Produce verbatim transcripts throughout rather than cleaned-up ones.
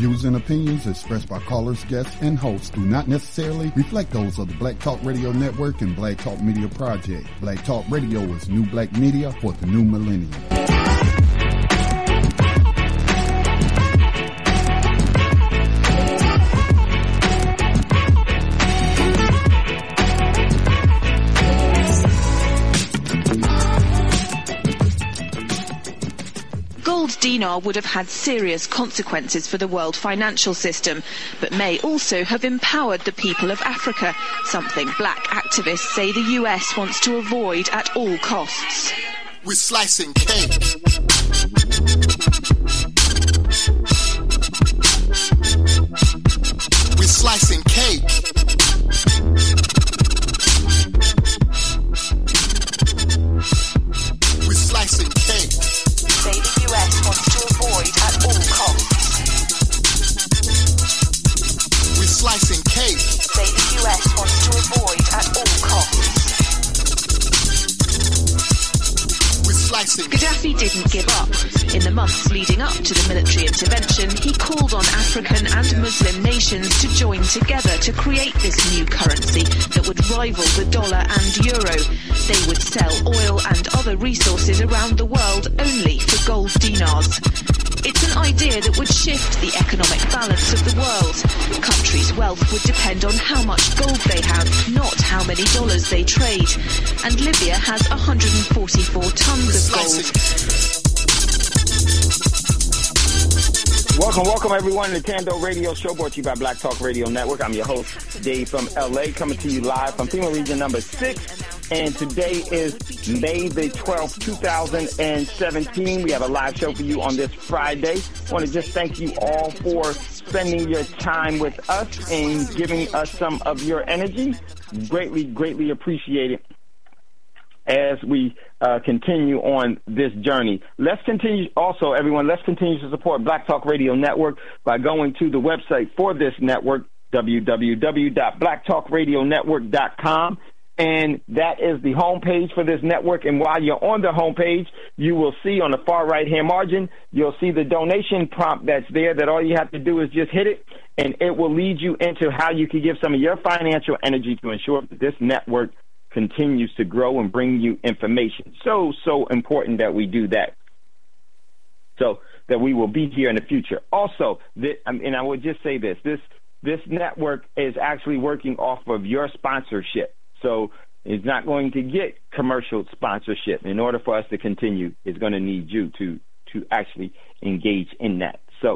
views and opinions expressed by callers, guests, and hosts do not necessarily reflect those of the Black Talk Radio Network and Black Talk Media Project. Black Talk Radio is new black media for the new millennium. Gold dinar would have had serious consequences for the world financial system, but may also have empowered the people of Africa, something black activists say the U S wants to avoid at all costs. We're slicing cake. We're slicing cake. We're slicing cake. Say the U S wants to avoid at all costs. We're slicing cake. Say the U S wants to avoid at all costs. We're slicing. Gaddafi didn't give up. In the months leading up to the military intervention, he called on African and Muslim nations to join together to create this new currency that would rival the dollar and euro. They would sell oil and other resources around the world only for gold dinars. It's an idea that would shift the economic balance of the world. Countries' wealth would depend on how much gold they have, not how many dollars they trade. And Libya has one hundred forty-four tons of gold. Welcome, welcome everyone to the Tando Radio Show, brought to you by Black Talk Radio Network. I'm your host, Dave from L A, coming to you live from FEMA region number six. And today is May the twelfth, two thousand seventeen. We have a live show for you on this Friday. I want to just thank you all for spending your time with us and giving us some of your energy. Greatly, greatly appreciate it as we uh, continue on this journey. Let's continue, also, everyone, let's continue to support Black Talk Radio Network by going to the website for this network, w w w dot black talk radio network dot com. And that is the homepage for this network. And while you're on the homepage, you will see on the far right-hand margin, you'll see the donation prompt that's there, that all you have to do is just hit it, and it will lead you into how you can give some of your financial energy to ensure that this network continues to grow and bring you information. So, so important that we do that, so that we will be here in the future. Also, this, and I would just say this, this, this network is actually working off of your sponsorship. So it's not going to get commercial sponsorship. In order for us to continue, it's going to need you to, to actually engage in that. So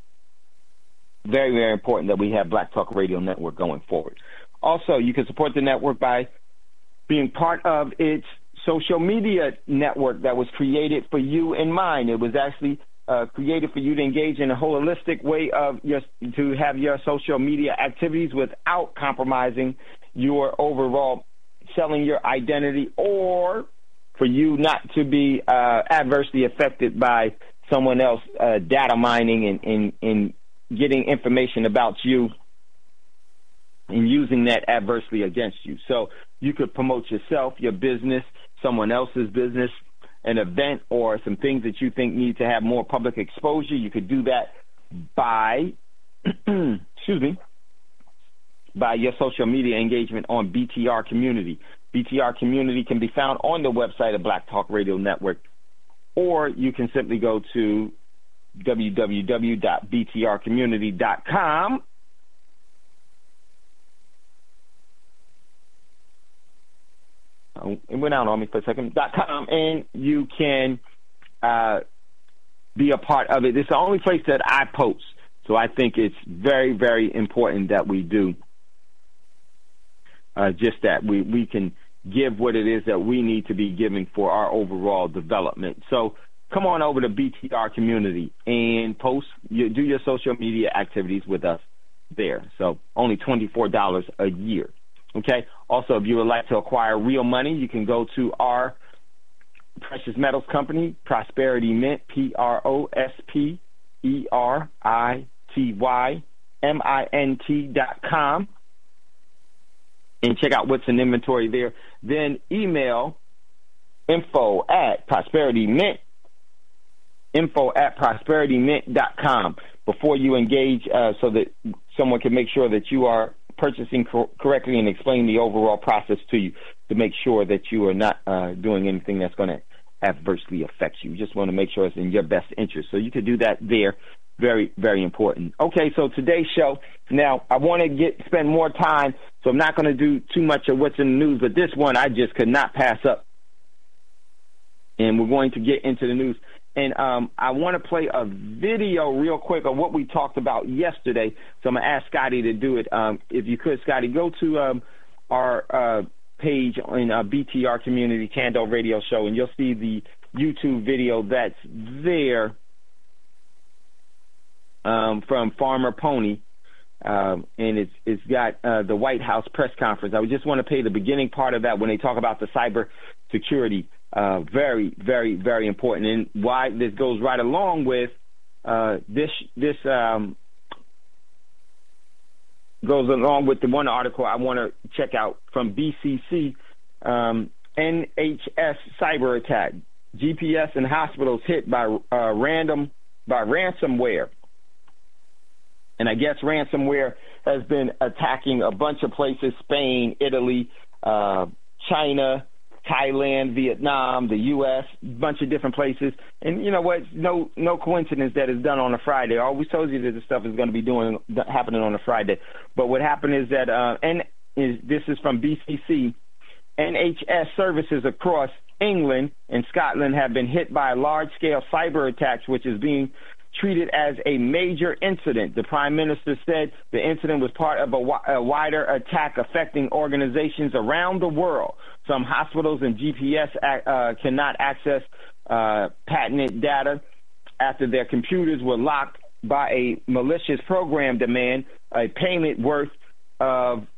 very, very important that we have Black Talk Radio Network going forward. Also, you can support the network by being part of its social media network that was created for you in mind. It was actually uh, created for you to engage in a holistic way of your, to have your social media activities without compromising your overall selling your identity, or for you not to be uh, adversely affected by someone else uh, data mining and, and, and getting information about you and using that adversely against you. So you could promote yourself, your business, someone else's business, an event, or some things that you think need to have more public exposure. You could do that by, excuse me, by your social media engagement on B T R Community. B T R Community can be found on the website of Black Talk Radio Network, or you can simply go to w w w dot b t r community dot com. Oh, it went out on me for a second. .com, and you can uh, be a part of it. It's the only place that I post, so I think it's very, very important that we do Uh, just that we, we can give what it is that we need to be giving for our overall development. So come on over to B T R Community and post, you, do your social media activities with us there. So only twenty-four dollars a year. Okay. Also, if you would like to acquire real money, you can go to our precious metals company, Prosperity Mint, P R O S P E R I T Y M I N T dot com. And check out what's in inventory there. Then email info at Prosperity Mint, info at prosperity mint dot com. before you engage, uh, so that someone can make sure that you are purchasing cor- correctly and explain the overall process to you to make sure that you are not uh, doing anything that's going to adversely affect you. You just want to make sure it's in your best interest. So you could do that there. Very, very important. Okay, so today's show, now I want to get spend more time, so I'm not going to do too much of what's in the news, but this one I just could not pass up. And we're going to get into the news. And um, I want to play a video real quick of what we talked about yesterday. So I'm going to ask Scotty to do it. Um, if you could, Scotty, go to um, our uh, page in uh, B T R Community, Tando Radio Show, and you'll see the YouTube video that's there um, from Farmer Pony. Um, and it's it's got uh, the White House press conference. I would just want to play the beginning part of that when they talk about the cyber security. Uh, very, very, very important, and why this goes right along with uh, this. This um, goes along with the one article I want to check out from B C C. Um, N H S cyber attack: G P S and hospitals hit by uh, random by ransomware. And I guess ransomware has been attacking a bunch of places: Spain, Italy, uh, China, Thailand, Vietnam, the U S, a bunch of different places. And you know what? No no coincidence that it's done on a Friday. I always told you that this stuff is going to be doing happening on a Friday. But what happened is that, uh, and is, this is from B C C, N H S services across England and Scotland have been hit by large-scale cyber attacks, which is being treated as a major incident. The Prime Minister said the incident was part of a, a wider attack affecting organizations around the world. Some hospitals and G P S uh, cannot access uh, patented data after their computers were locked by a malicious program demand a payment worth of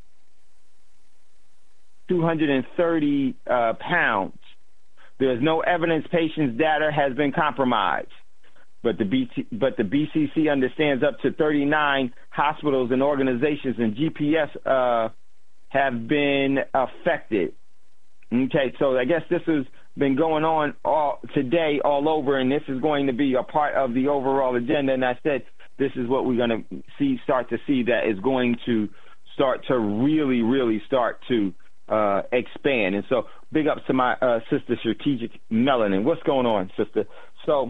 two hundred thirty uh, pounds. There is no evidence patients' data has been compromised. But the, B T, but the B C C understands up to thirty-nine hospitals and organizations and G P S uh, have been affected. Okay, so I guess this has been going on all today all over, and this is going to be a part of the overall agenda. And I said this is what we're going to see, start to see that is going to start to really, really start to uh, expand. And so big ups to my uh, sister, Strategic Melanin. What's going on, sister? So...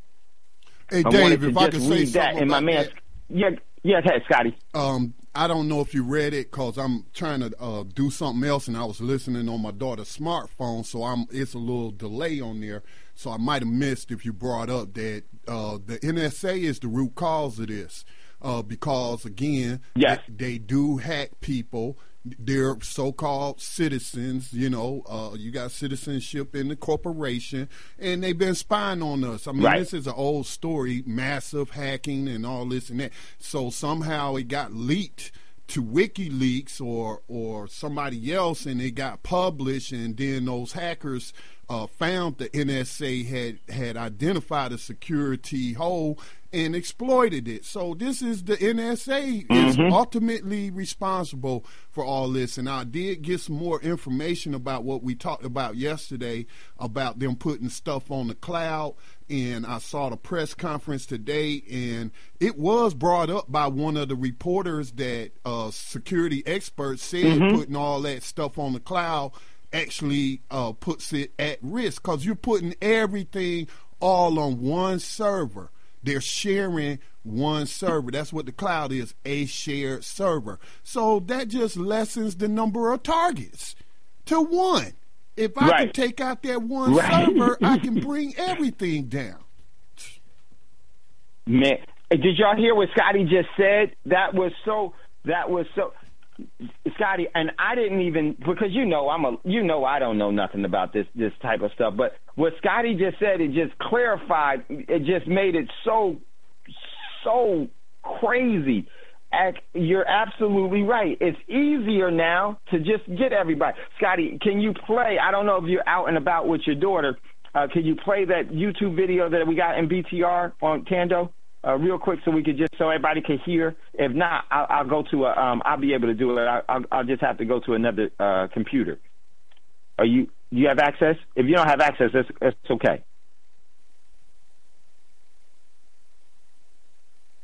Hey, I Dave, if I could say that something in my about man, that. Yeah, yeah, hey, Scotty. Um, I don't know if you read it because I'm trying to uh, do something else, and I was listening on my daughter's smartphone, so I'm it's a little delay on there. So I might have missed if you brought up that uh, the N S A is the root cause of this uh, because, again, yes. they, they do hack people. They're so-called citizens, you know, uh, you got citizenship in the corporation, and they've been spying on us. I mean, right. This is an old story, massive hacking and all this and that. So somehow it got leaked to WikiLeaks or or somebody else, and it got published, and then those hackers uh, found the N S A had, had identified a security hole and exploited it. So this is the N S A mm-hmm. is ultimately responsible for all this. And I did get some more information about what we talked about yesterday about them putting stuff on the cloud. And I saw the press conference today, and it was brought up by one of the reporters that uh, security experts said mm-hmm. putting all that stuff on the cloud actually uh, puts it at risk because you're putting everything all on one server. They're sharing one server. That's what the cloud is, a shared server. So that just lessens the number of targets to one. If I right. can take out that one right. server, I can bring everything down. Man, did y'all hear what Scotty just said? That was so, that was so, Scotty, and I didn't even, because you know I'm a, you know I don't know nothing about this this type of stuff, but what Scotty just said, it just clarified, it just made it so, so crazy. You're absolutely right. It's easier now to just get everybody. Scotty, can you play, I don't know if you're out and about with your daughter, uh, can you play that YouTube video that we got in B T R on Tando? Uh, real quick, so we could just so everybody can hear. If not, I'll, I'll go to a. Um, I'll be able to do it. I, I'll, I'll just have to go to another uh, computer. Are you? Do you have access? If you don't have access, it's, it's okay.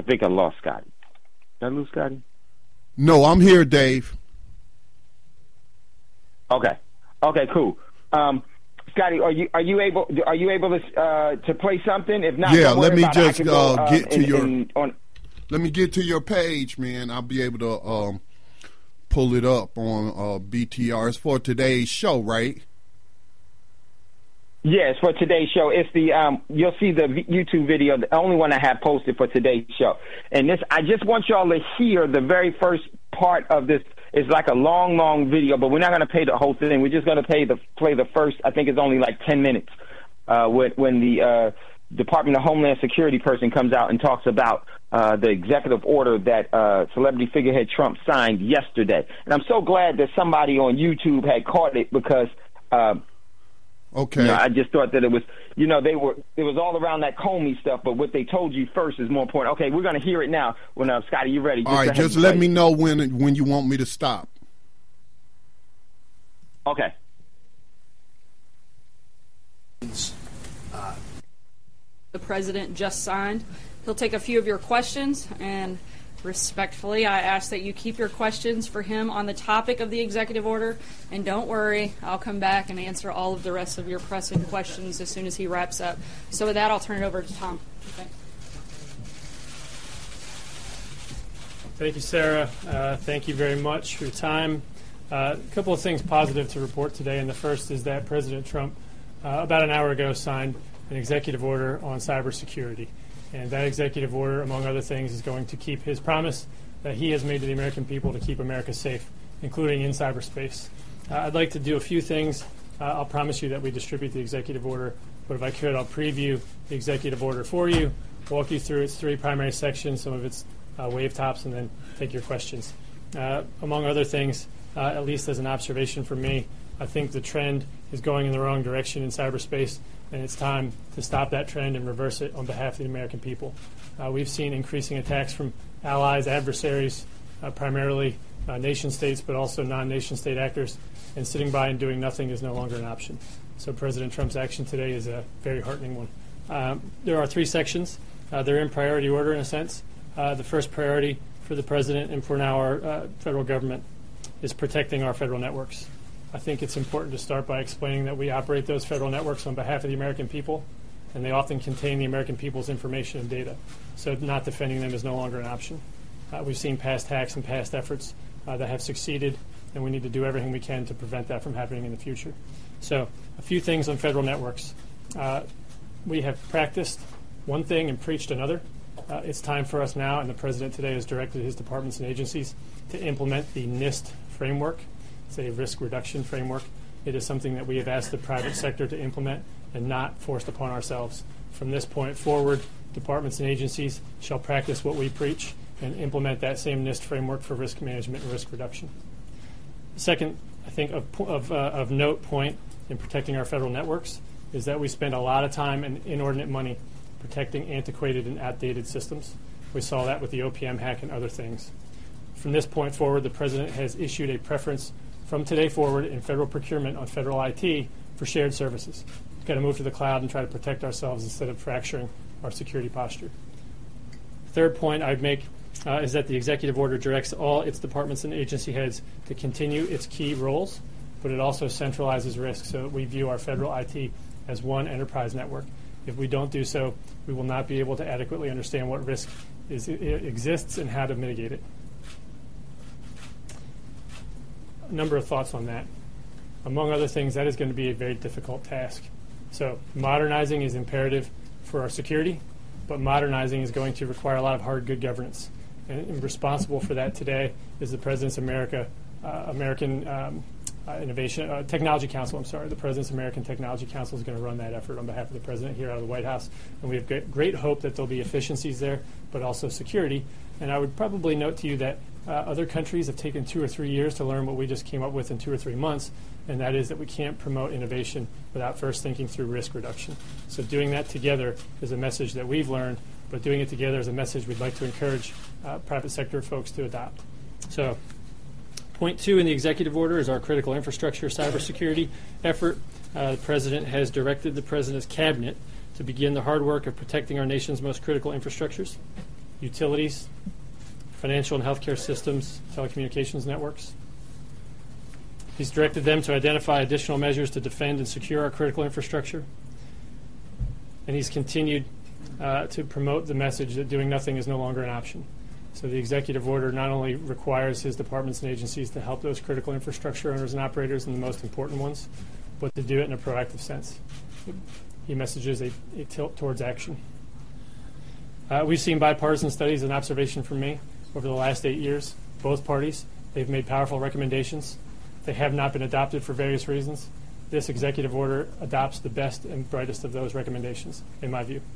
think I lost Scotty. Did I lose Scotty? No, I'm here, Dave. Okay. Okay, cool. Um, Scotty, are you are you able are you able to uh, to play something? If not, yeah, don't let worry me about it. I just can go, uh, um, get to in, your. in, on, let me get to your page, man. I'll be able to um, pull it up on uh, B T R. It's for today's show, right? Yes, for today's show. It's the um, you'll see the v- YouTube video, the only one I have posted for today's show. And this, I just want y'all to hear the very first part of this. It's like a long, long video, but we're not going to play the whole thing. We're just going to play the play the first. I think it's only like ten minutes. Uh, when when the uh, Department of Homeland Security person comes out and talks about uh, the executive order that uh, celebrity figurehead Trump signed yesterday. And I'm so glad that somebody on YouTube had caught it because. Uh, Okay. You know, I just thought that it was, you know, they were, it was all around that Comey stuff, but what they told you first is more important. Okay, we're going to hear it now. When uh, Scotty, you ready? All right, just let me know when when you want me to stop. Okay. The president just signed. He'll take a few of your questions, and respectfully, I ask that you keep your questions for him on the topic of the executive order. And don't worry, I'll come back and answer all of the rest of your pressing questions as soon as he wraps up. So with that, I'll turn it over to Tom. Okay. Thank you, Sarah. Uh, thank you very much for your time. Uh, a couple of things positive to report today, and the first is that President Trump, uh, about an hour ago, signed an executive order on cybersecurity. And that executive order, among other things, is going to keep his promise that he has made to the American people to keep America safe, including in cyberspace. Uh, I'd like to do a few things. Uh, I'll promise you that we distribute the executive order, but if I could, I'll preview the executive order for you, walk you through its three primary sections, some of its uh, wave tops, and then take your questions. Uh, among other things, uh, at least as an observation from me, I think the trend is going in the wrong direction in cyberspace, and it's time to stop that trend and reverse it on behalf of the American people. Uh, we've seen increasing attacks from allies, adversaries, uh, primarily uh, nation states, but also non-nation state actors, and sitting by and doing nothing is no longer an option. So President Trump's action today is a very heartening one. Um, there are three sections. Uh, they're in priority order in a sense. Uh, the first priority for the president and for now our uh, federal government is protecting our federal networks. I think it's important to start by explaining that we operate those federal networks on behalf of the American people, and they often contain the American people's information and data. So not defending them is no longer an option. Uh, we've seen past hacks and past efforts uh, that have succeeded, and we need to do everything we can to prevent that from happening in the future. So a few things on federal networks. Uh, we have practiced one thing and preached another. Uh, it's time for us now, and the President today has directed his departments and agencies to implement the NIST framework. It's a risk reduction framework. It is something that we have asked the private sector to implement and not forced upon ourselves. From this point forward, departments and agencies shall practice what we preach and implement that same NIST framework for risk management and risk reduction. Second, I think of, of, uh, of note point in protecting our federal networks is that we spend a lot of time and inordinate money protecting antiquated and outdated systems. We saw that with the O P M hack and other things. From this point forward, the President has issued a preference from today forward in federal procurement on federal I T for shared services. We've got to move to the cloud and try to protect ourselves instead of fracturing our security posture. Third point I'd make uh, is that the executive order directs all its departments and agency heads to continue its key roles, but it also centralizes risk so that we view our federal I T as one enterprise network. If we don't do so, we will not be able to adequately understand what risk is, it exists and how to mitigate it. A number of thoughts on that. Among other things, that is going to be a very difficult task. So modernizing is imperative for our security, but modernizing is going to require a lot of hard, good governance. And, and responsible for that today is the President's America, uh, American um, uh, Innovation uh, Technology Council. I'm sorry, the President's American Technology Council is going to run that effort on behalf of the President here out of the White House, and we have great, great hope that there'll be efficiencies there, but also security. And I would probably note to you that uh, other countries have taken two or three years to learn what we just came up with in two or three months, and that is that we can't promote innovation without first thinking through risk reduction. So doing that together is a message that we've learned, but doing it together is a message we'd like to encourage uh, private sector folks to adopt. So point two in the executive order is our critical infrastructure cybersecurity effort. Uh, the President has directed the President's cabinet to begin the hard work of protecting our nation's most critical infrastructures. utilities, financial and healthcare systems, telecommunications networks. He's directed them to identify additional measures to defend and secure our critical infrastructure. And he's continued uh, to promote the message that doing nothing is no longer an option. So the executive order not only requires his departments and agencies to help those critical infrastructure owners and operators and the most important ones, but to do it in a proactive sense. He messages a, a tilt towards action. Uh, we've seen bipartisan studies and observation from me over the last eight years, both parties. They've made powerful recommendations. They have not been adopted for various reasons. This executive order adopts the best and brightest of those recommendations, in my view.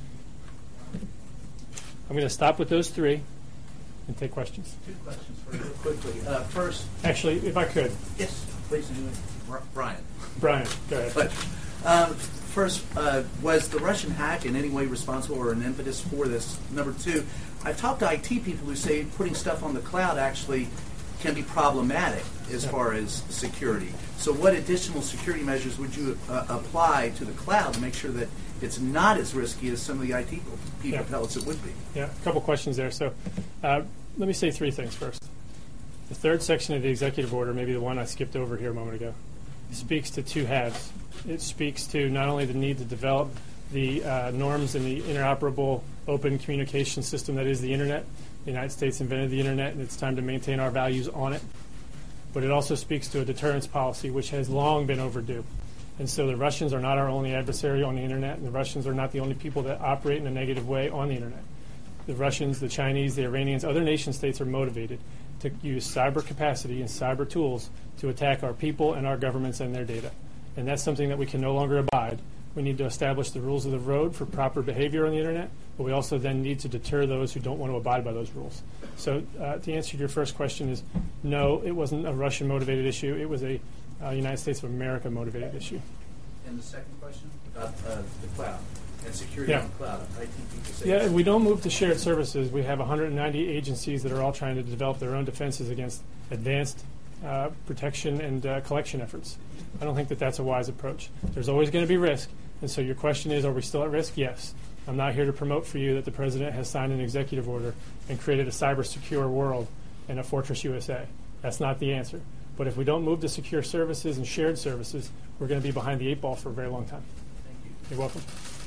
I'm going to stop with those three and take questions. Two questions for you real quickly. Uh, first, Actually, if I could. yes, please do it. Bri- Brian. Brian, go ahead. But, um, first, uh, was the Russian hack in any way responsible or an impetus for this? Number two, I've talked to I T people who say putting stuff on the cloud actually can be problematic as Yeah. far as security. So what additional security measures would you uh, apply to the cloud to make sure that it's not as risky as some of the I T people, people Yeah. tell us it would be? Yeah, a couple questions there. So uh, let me say three things first. The third section of the executive order, maybe the one I skipped over here a moment ago, speaks to two halves. It speaks to not only the need to develop the uh, norms and the interoperable open communication system that is the Internet. The United States invented the Internet, and it's time to maintain our values on it. But it also speaks to a deterrence policy, which has long been overdue. And so the Russians are not our only adversary on the Internet, and the Russians are not the only people that operate in a negative way on the Internet. The Russians, the Chinese, the Iranians, other nation states are motivated to use cyber capacity and cyber tools to attack our people and our governments and their data. And that's something that we can no longer abide. We need to establish the rules of the road for proper behavior on the Internet, but we also then need to deter those who don't want to abide by those rules. So uh, to answer your first question is, no, it wasn't a Russian-motivated issue. It was a uh, United States of America-motivated issue. And the second question about uh, the cloud and security Yeah. on the cloud. I T people say Yeah, if we don't move to shared services, we have one hundred ninety agencies that are all trying to develop their own defenses against advanced uh, protection and uh, collection efforts. I don't think that that's a wise approach. There's always going to be risk. And so your question is, are we still at risk? Yes. I'm not here to promote for you that the president has signed an executive order and created a cyber secure world and a Fortress U S A. That's not the answer. But if we don't move to secure services and shared services, we're going to be behind the eight ball for a very long time. Thank you. You're welcome.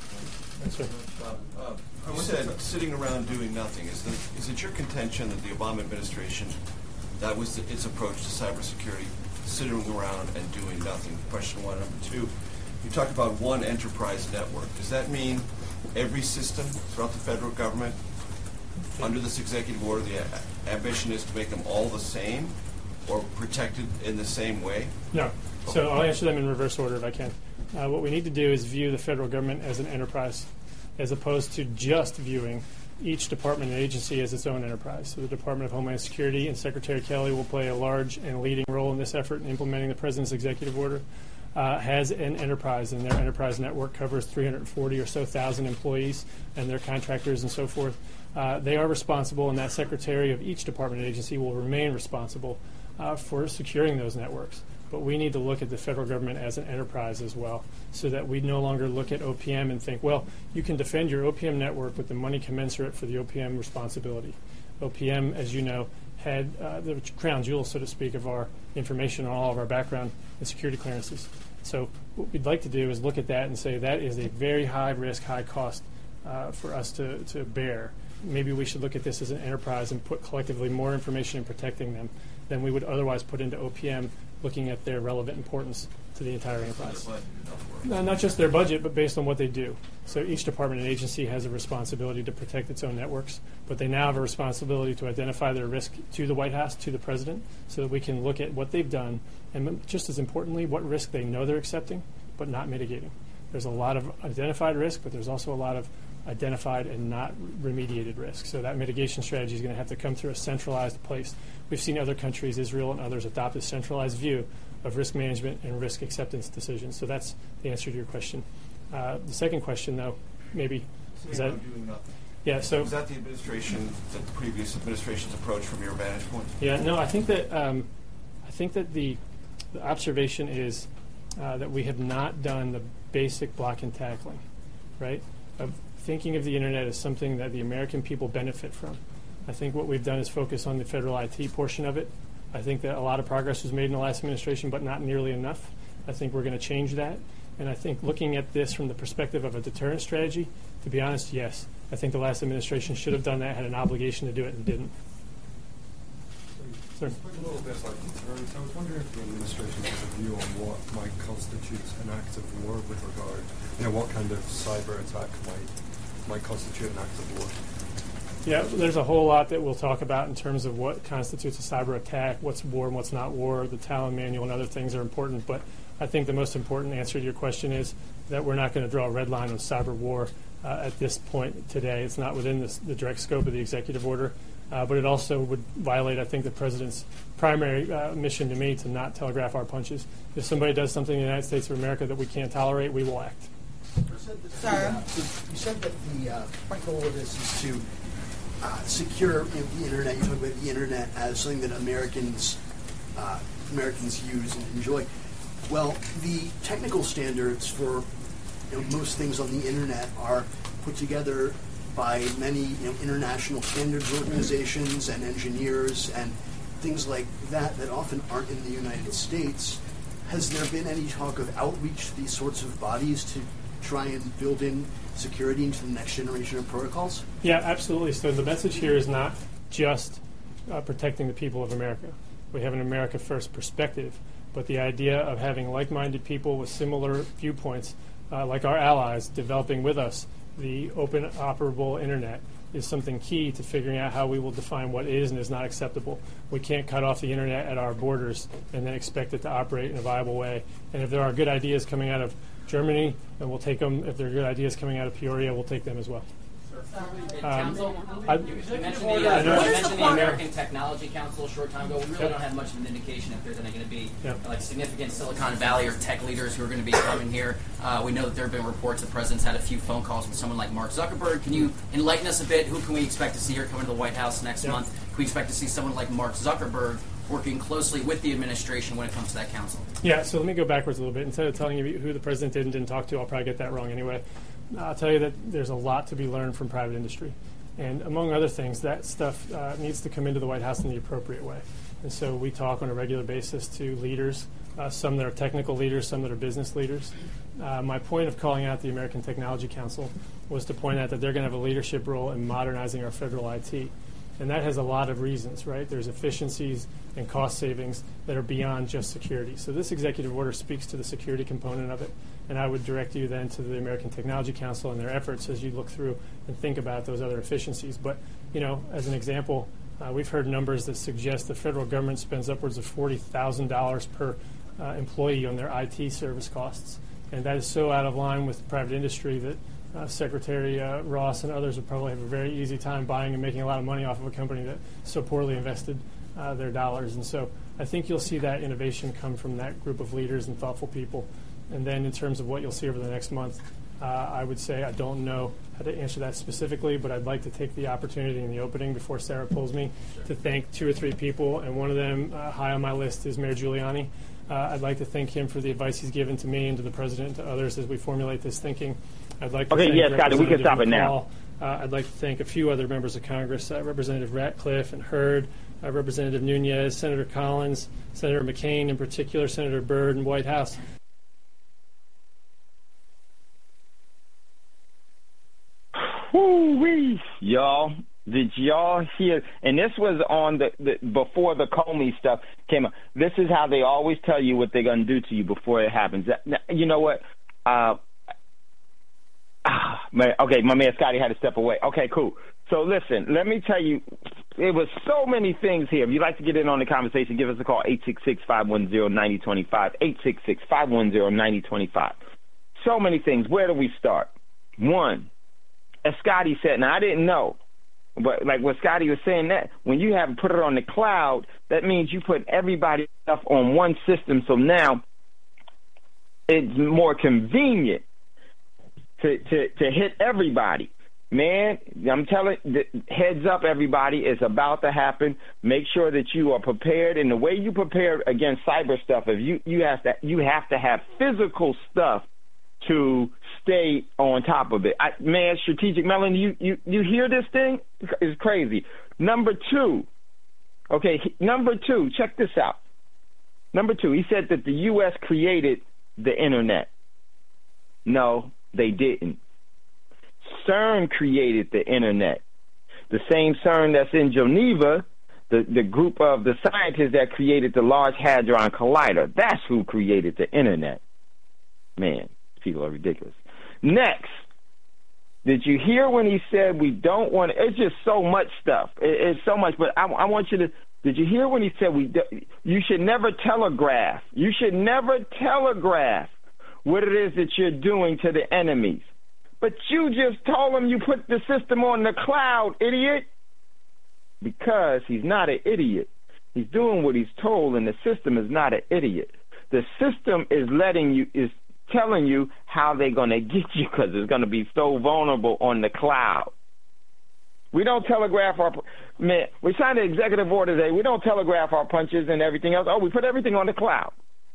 Yes, sir. Uh, you said sitting around doing nothing. Is, the, is it your contention that the Obama administration, that was the, its approach to cybersecurity, sitting around and doing nothing? Question one. Number two, you talked about one enterprise network. Does that mean every system throughout the federal government, under this executive order, the a- ambition is to make them all the same or protected in the same way? No. So I'll answer them in reverse order if I can. Uh, what we need to do is view the federal government as an enterprise, as opposed to just viewing each department and agency as its own enterprise. So the Department of Homeland Security and Secretary Kelly will play a large and leading role in this effort in implementing the President's executive order. Uh, has an enterprise, and their enterprise network covers three hundred forty or so thousand employees and their contractors and so forth. Uh, they are responsible, and that secretary of each department and agency will remain responsible uh, for securing those networks. But we need to look at the federal government as an enterprise as well, so that we no longer look at O P M and think, well, you can defend your O P M network with the money commensurate for the O P M responsibility. O P M, as you know, had uh, the crown jewel, so to speak, of our information on all of our background and security clearances. So what we'd like to do is look at that and say that is a very high risk, high cost uh, for us to, to bear. Maybe we should look at this as an enterprise and put collectively more information in protecting them than we would otherwise put into O P M, looking at their relevant importance to the entire enterprise. No, not just their budget, but based on what they do. So each department and agency has a responsibility to protect its own networks, but they now have a responsibility to identify their risk to the White House, to the president, so that we can look at what they've done, and just as importantly, what risk they know they're accepting, but not mitigating. There's a lot of identified risk, but there's also a lot of identified and not remediated risk. So that mitigation strategy is going to have to come through a centralized place. We've seen other countries, Israel and others, adopt a centralized view of risk management and risk acceptance decisions. So that's the answer to your question. Uh, the second question, though, maybe is that doing nothing. yeah. So Was that the administration, the previous administration's approach from your vantage point? yeah, no, I think that um, I think that the, the observation is uh, that we have not done the basic block and tackling, right, of thinking of the internet as something that the American people benefit from. I think what we've done is focus on the federal I T portion of it. I think that a lot of progress was made in the last administration, but not nearly enough. I think we're going to change that. And I think looking at this from the perspective of a deterrent strategy, to be honest, yes. I think the last administration should have done that, had an obligation to do it, and didn't. So, a little bit like deterrence. I was wondering if the administration has a view on what might constitute an act of war with regard, you know, what kind of cyber attack might might constitute an act of war. Yeah, there's a whole lot that we'll talk about in terms of what constitutes a cyber attack, what's war and what's not war. The Talon Manual and other things are important, but I think the most important answer to your question is that we're not going to draw a red line on cyber war uh, at this point today. It's not within this, the direct scope of the executive order, uh, but it also would violate, I think, the president's primary uh, mission to me to not telegraph our punches. If somebody does something in the United States of America that we can't tolerate, we will act. Sarah, you said that the uh, point goal of this is to uh, secure you know, the internet. You talk about the internet as something that Americans uh, Americans use and enjoy. Well, the technical standards for you know, most things on the internet are put together by many you know, international standards organizations and engineers and things like that that often aren't in the United States. Has there been any talk of outreach to these sorts of bodies to try and build in security into the next generation of protocols? Yeah, absolutely. So the message here is not just uh, protecting the people of America. We have an America First perspective, but the idea of having like-minded people with similar viewpoints, uh, like our allies, developing with us the open, operable internet is something key to figuring out how we will define what is and is not acceptable. We can't cut off the internet at our borders and then expect it to operate in a viable way. And if there are good ideas coming out of Germany, and we'll take them. If there are good ideas coming out of Peoria, we'll take them as well. Um, I, you mentioned the, uh, you mentioned the American Technology Council a short time ago. We really yep. don't have much of an indication if there's any going to be yep. like significant Silicon Valley or tech leaders who are going to be coming here. Uh, we know that there have been reports the president's had a few phone calls with someone like Mark Zuckerberg. Can you enlighten us a bit? Who can we expect to see here coming to the White House next yep. month? Can we expect to see someone like Mark Zuckerberg working closely with the administration when it comes to that council? Yeah, so let me go backwards a little bit. Instead of telling you who the president did and didn't talk to, I'll probably get that wrong anyway. I'll tell you that there's a lot to be learned from private industry. And among other things, that stuff uh, needs to come into the White House in the appropriate way. And so we talk on a regular basis to leaders, uh, some that are technical leaders, some that are business leaders. Uh, my point of calling out the American Technology Council was to point out that they're going to have a leadership role in modernizing our federal I T. And that has a lot of reasons, right? There's efficiencies and cost savings that are beyond just security. So this executive order speaks to the security component of it. And I would direct you then to the American Technology Council and their efforts as you look through and think about those other efficiencies. But, you know, as an example, uh, we've heard numbers that suggest the federal government spends upwards of forty thousand dollars per uh, employee on their I T service costs. And that is so out of line with private industry that uh, Secretary uh, Ross and others would probably have a very easy time buying and making a lot of money off of a company that so poorly invested uh, their dollars. And so I think you'll see that innovation come from that group of leaders and thoughtful people. And then in terms of what you'll see over the next month, uh, I would say I don't know how to answer that specifically, but I'd like to take the opportunity in the opening before Sarah pulls me to thank two or three people, and one of them uh, high on my list is Mayor Giuliani. Uh, I'd like to thank him for the advice he's given to me and to the president and to others as we formulate this thinking. I'd like to okay, thank yes, Scotty, we can stop it now. Uh, I'd like to thank a few other members of Congress, uh, Representative Ratcliffe and Hurd, uh, Representative Nunez, Senator Collins, Senator McCain in particular, Senator Byrd, and White House. Woo-wee. Y'all, did y'all hear? And this was on the, the before the Comey stuff came up. This is how they always tell you what they're going to do to you before it happens. Now, you know what? Uh, ah, man, okay, my man Scotty had to step away. Okay, cool. So listen, let me tell you, there was so many things here. If you'd like to get in on the conversation, give us a call, eight six six, five one zero, nine zero two five, eight six six, five one zero, nine zero two five. So many things. Where do we start? One, as Scotty said, now I didn't know, but like what Scotty was saying, that when you have put it on the cloud, that means you put everybody's stuff on one system. So now it's more convenient to, to, to hit everybody. Man, I'm telling you, heads up, everybody, it's about to happen. Make sure that you are prepared. And the way you prepare against cyber stuff is you, you have to you have to have physical stuff to stay on top of it. I, man, strategic, Melanie, you, you, you hear this thing? It's crazy. Number two, okay, number two, check this out. Number two, he said that the U S created the Internet. No, they didn't. CERN created the Internet. The same CERN that's in Geneva, the, the group of the scientists that created the Large Hadron Collider, that's who created the Internet. Man, people are ridiculous. Next, did you hear when he said we don't want to, it's just so much stuff. It, it's so much, but I, I want you to, did you hear when he said we? you should never telegraph, you should never telegraph what it is that you're doing to the enemies. But you just told him you put the system on the cloud, idiot. Because he's not an idiot. He's doing what he's told, and the system is not an idiot. The system is letting you, is telling you how they're going to get you because it's going to be so vulnerable on the cloud. We don't telegraph our, man, we signed an executive order today. We don't telegraph our punches and everything else. Oh, we put everything on the cloud.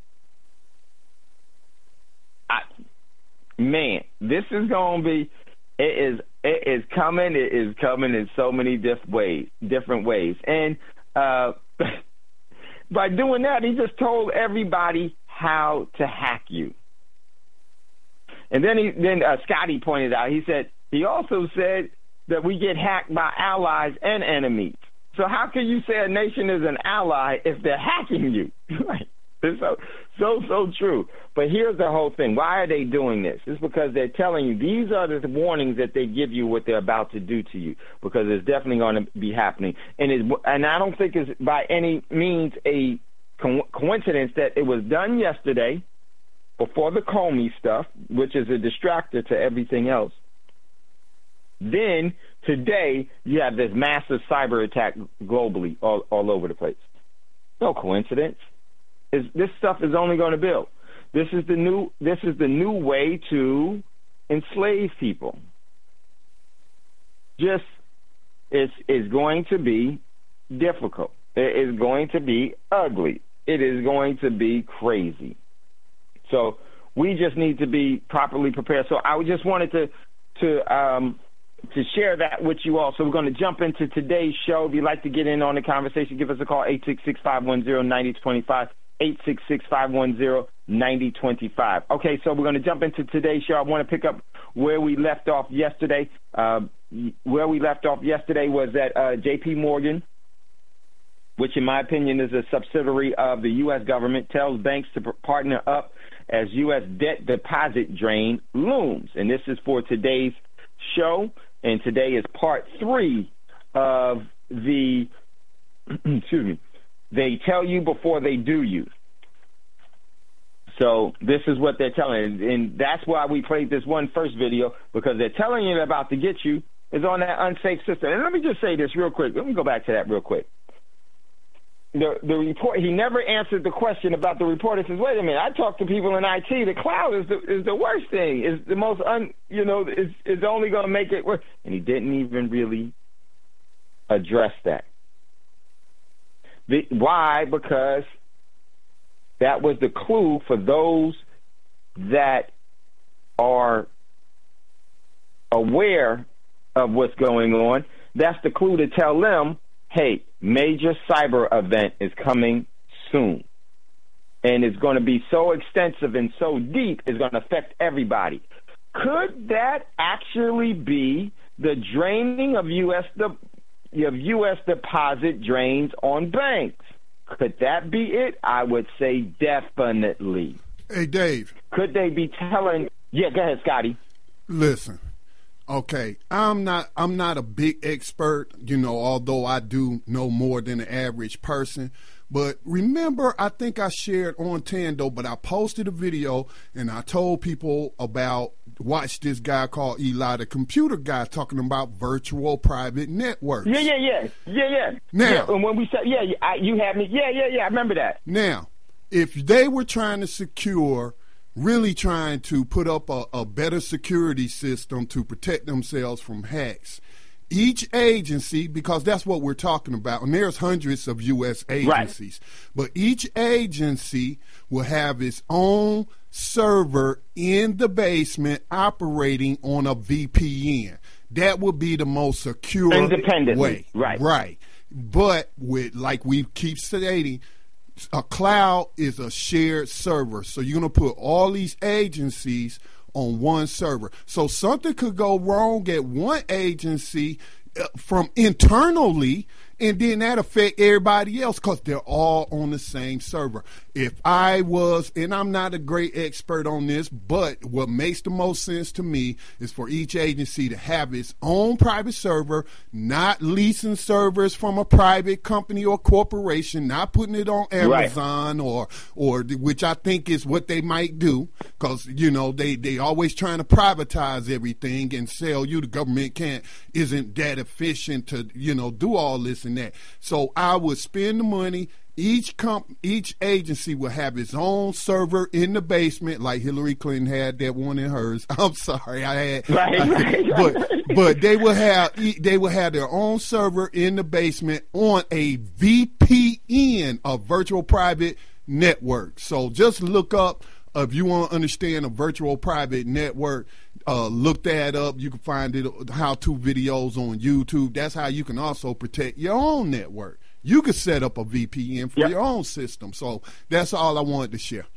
I, man, this is going to be, it is, it is coming, it is coming in so many different ways, different ways. And uh, by doing that, he just told everybody how to hack you. And then he, then uh, Scotty pointed out, he said, he also said that we get hacked by allies and enemies. So how can you say a nation is an ally if they're hacking you? It's so, so, so true. But here's the whole thing. Why are they doing this? It's because they're telling you these are the warnings that they give you what they're about to do to you, because it's definitely going to be happening. And it, and I don't think it's by any means a co- coincidence that it was done yesterday before the Comey stuff, which is a distractor to everything else. Then today you have this massive cyber attack globally all, all over the place. No coincidence. Is this stuff is only going to build. This is the new. This is the new way to enslave people. Just it's is going to be difficult. It is going to be ugly. It is going to be crazy. So we just need to be properly prepared. So I just wanted to to um, to share that with you all. So we're going to jump into today's show. If you'd like to get in on the conversation, give us a call, eight six six, five one zero, nine zero two five. eight six six, five one zero, nine zero two five. Okay, so we're going to jump into today's show. I want to pick up where we left off yesterday. Uh, where we left off yesterday was at uh, J P Morgan, which in my opinion is a subsidiary of the U S government, tells banks to partner up as U S debt deposit drain looms. And this is for today's show, and today is part three of the, excuse me, they tell you before they do you. So this is what they're telling you. And that's why we played this one first video, because they're telling you they're about to get you is on that unsafe system. And let me just say this real quick. Let me go back to that real quick. The the report, he never answered the question about the reporter. Says, wait a minute, I talked to people in I T. The cloud is the is the worst thing. Is the most un you know is is only going to make it worse. And he didn't even really address that. The, why? Because that was the clue for those that are aware of what's going on. That's the clue to tell them, hey, major cyber event is coming soon. And it's going to be so extensive and so deep, it's going to affect everybody. Could that actually be the draining of U S de- of U S deposit drains on banks? Could that be it? I would say definitely. Hey, Dave. Could they be telling? Yeah, go ahead, Scotty. Listen. Okay, I'm not I'm not a big expert, you know, although I do know more than the average person. But remember, I think I shared on Tando, but I posted a video and I told people about, watch this guy called Eli, the computer guy, talking about virtual private networks. Yeah, yeah, yeah, yeah, yeah. Now, yeah, and when we said, yeah, I, you had me, yeah, yeah, yeah, I remember that. Now, if they were trying to secure, really trying to put up a, a better security system to protect themselves from hacks, each agency, because that's what we're talking about, and there's hundreds of U S agencies, right, but each agency will have its own server in the basement operating on a V P N. That would be the most secure Independently, way. right. Right. But with, like we keep stating, a cloud is a shared server. So you're going to put all these agencies on one server. So something could go wrong at one agency uh, from internally, and then that affect everybody else because they're all on the same server. If I was, and I'm not a great expert on this, but what makes the most sense to me is for each agency to have its own private server, not leasing servers from a private company or corporation, not putting it on Amazon, right, or, or which I think is what they might do, because, you know, they, they always trying to privatize everything and sell you. The government can't, isn't that efficient to, you know, do all this and that. So I would spend the money. Each comp, each agency will have its own server in the basement, like Hillary Clinton had that one in hers. I'm sorry, I had, right, I, right, but right. but they will have they will have their own server in the basement on a V P N, a virtual private network. So just look up uh, if you want to understand a virtual private network. Uh, look that up. You can find it how-to videos on YouTube. That's how you can also protect your own network. You could set up a V P N for yep. your own system. So that's all I wanted to share.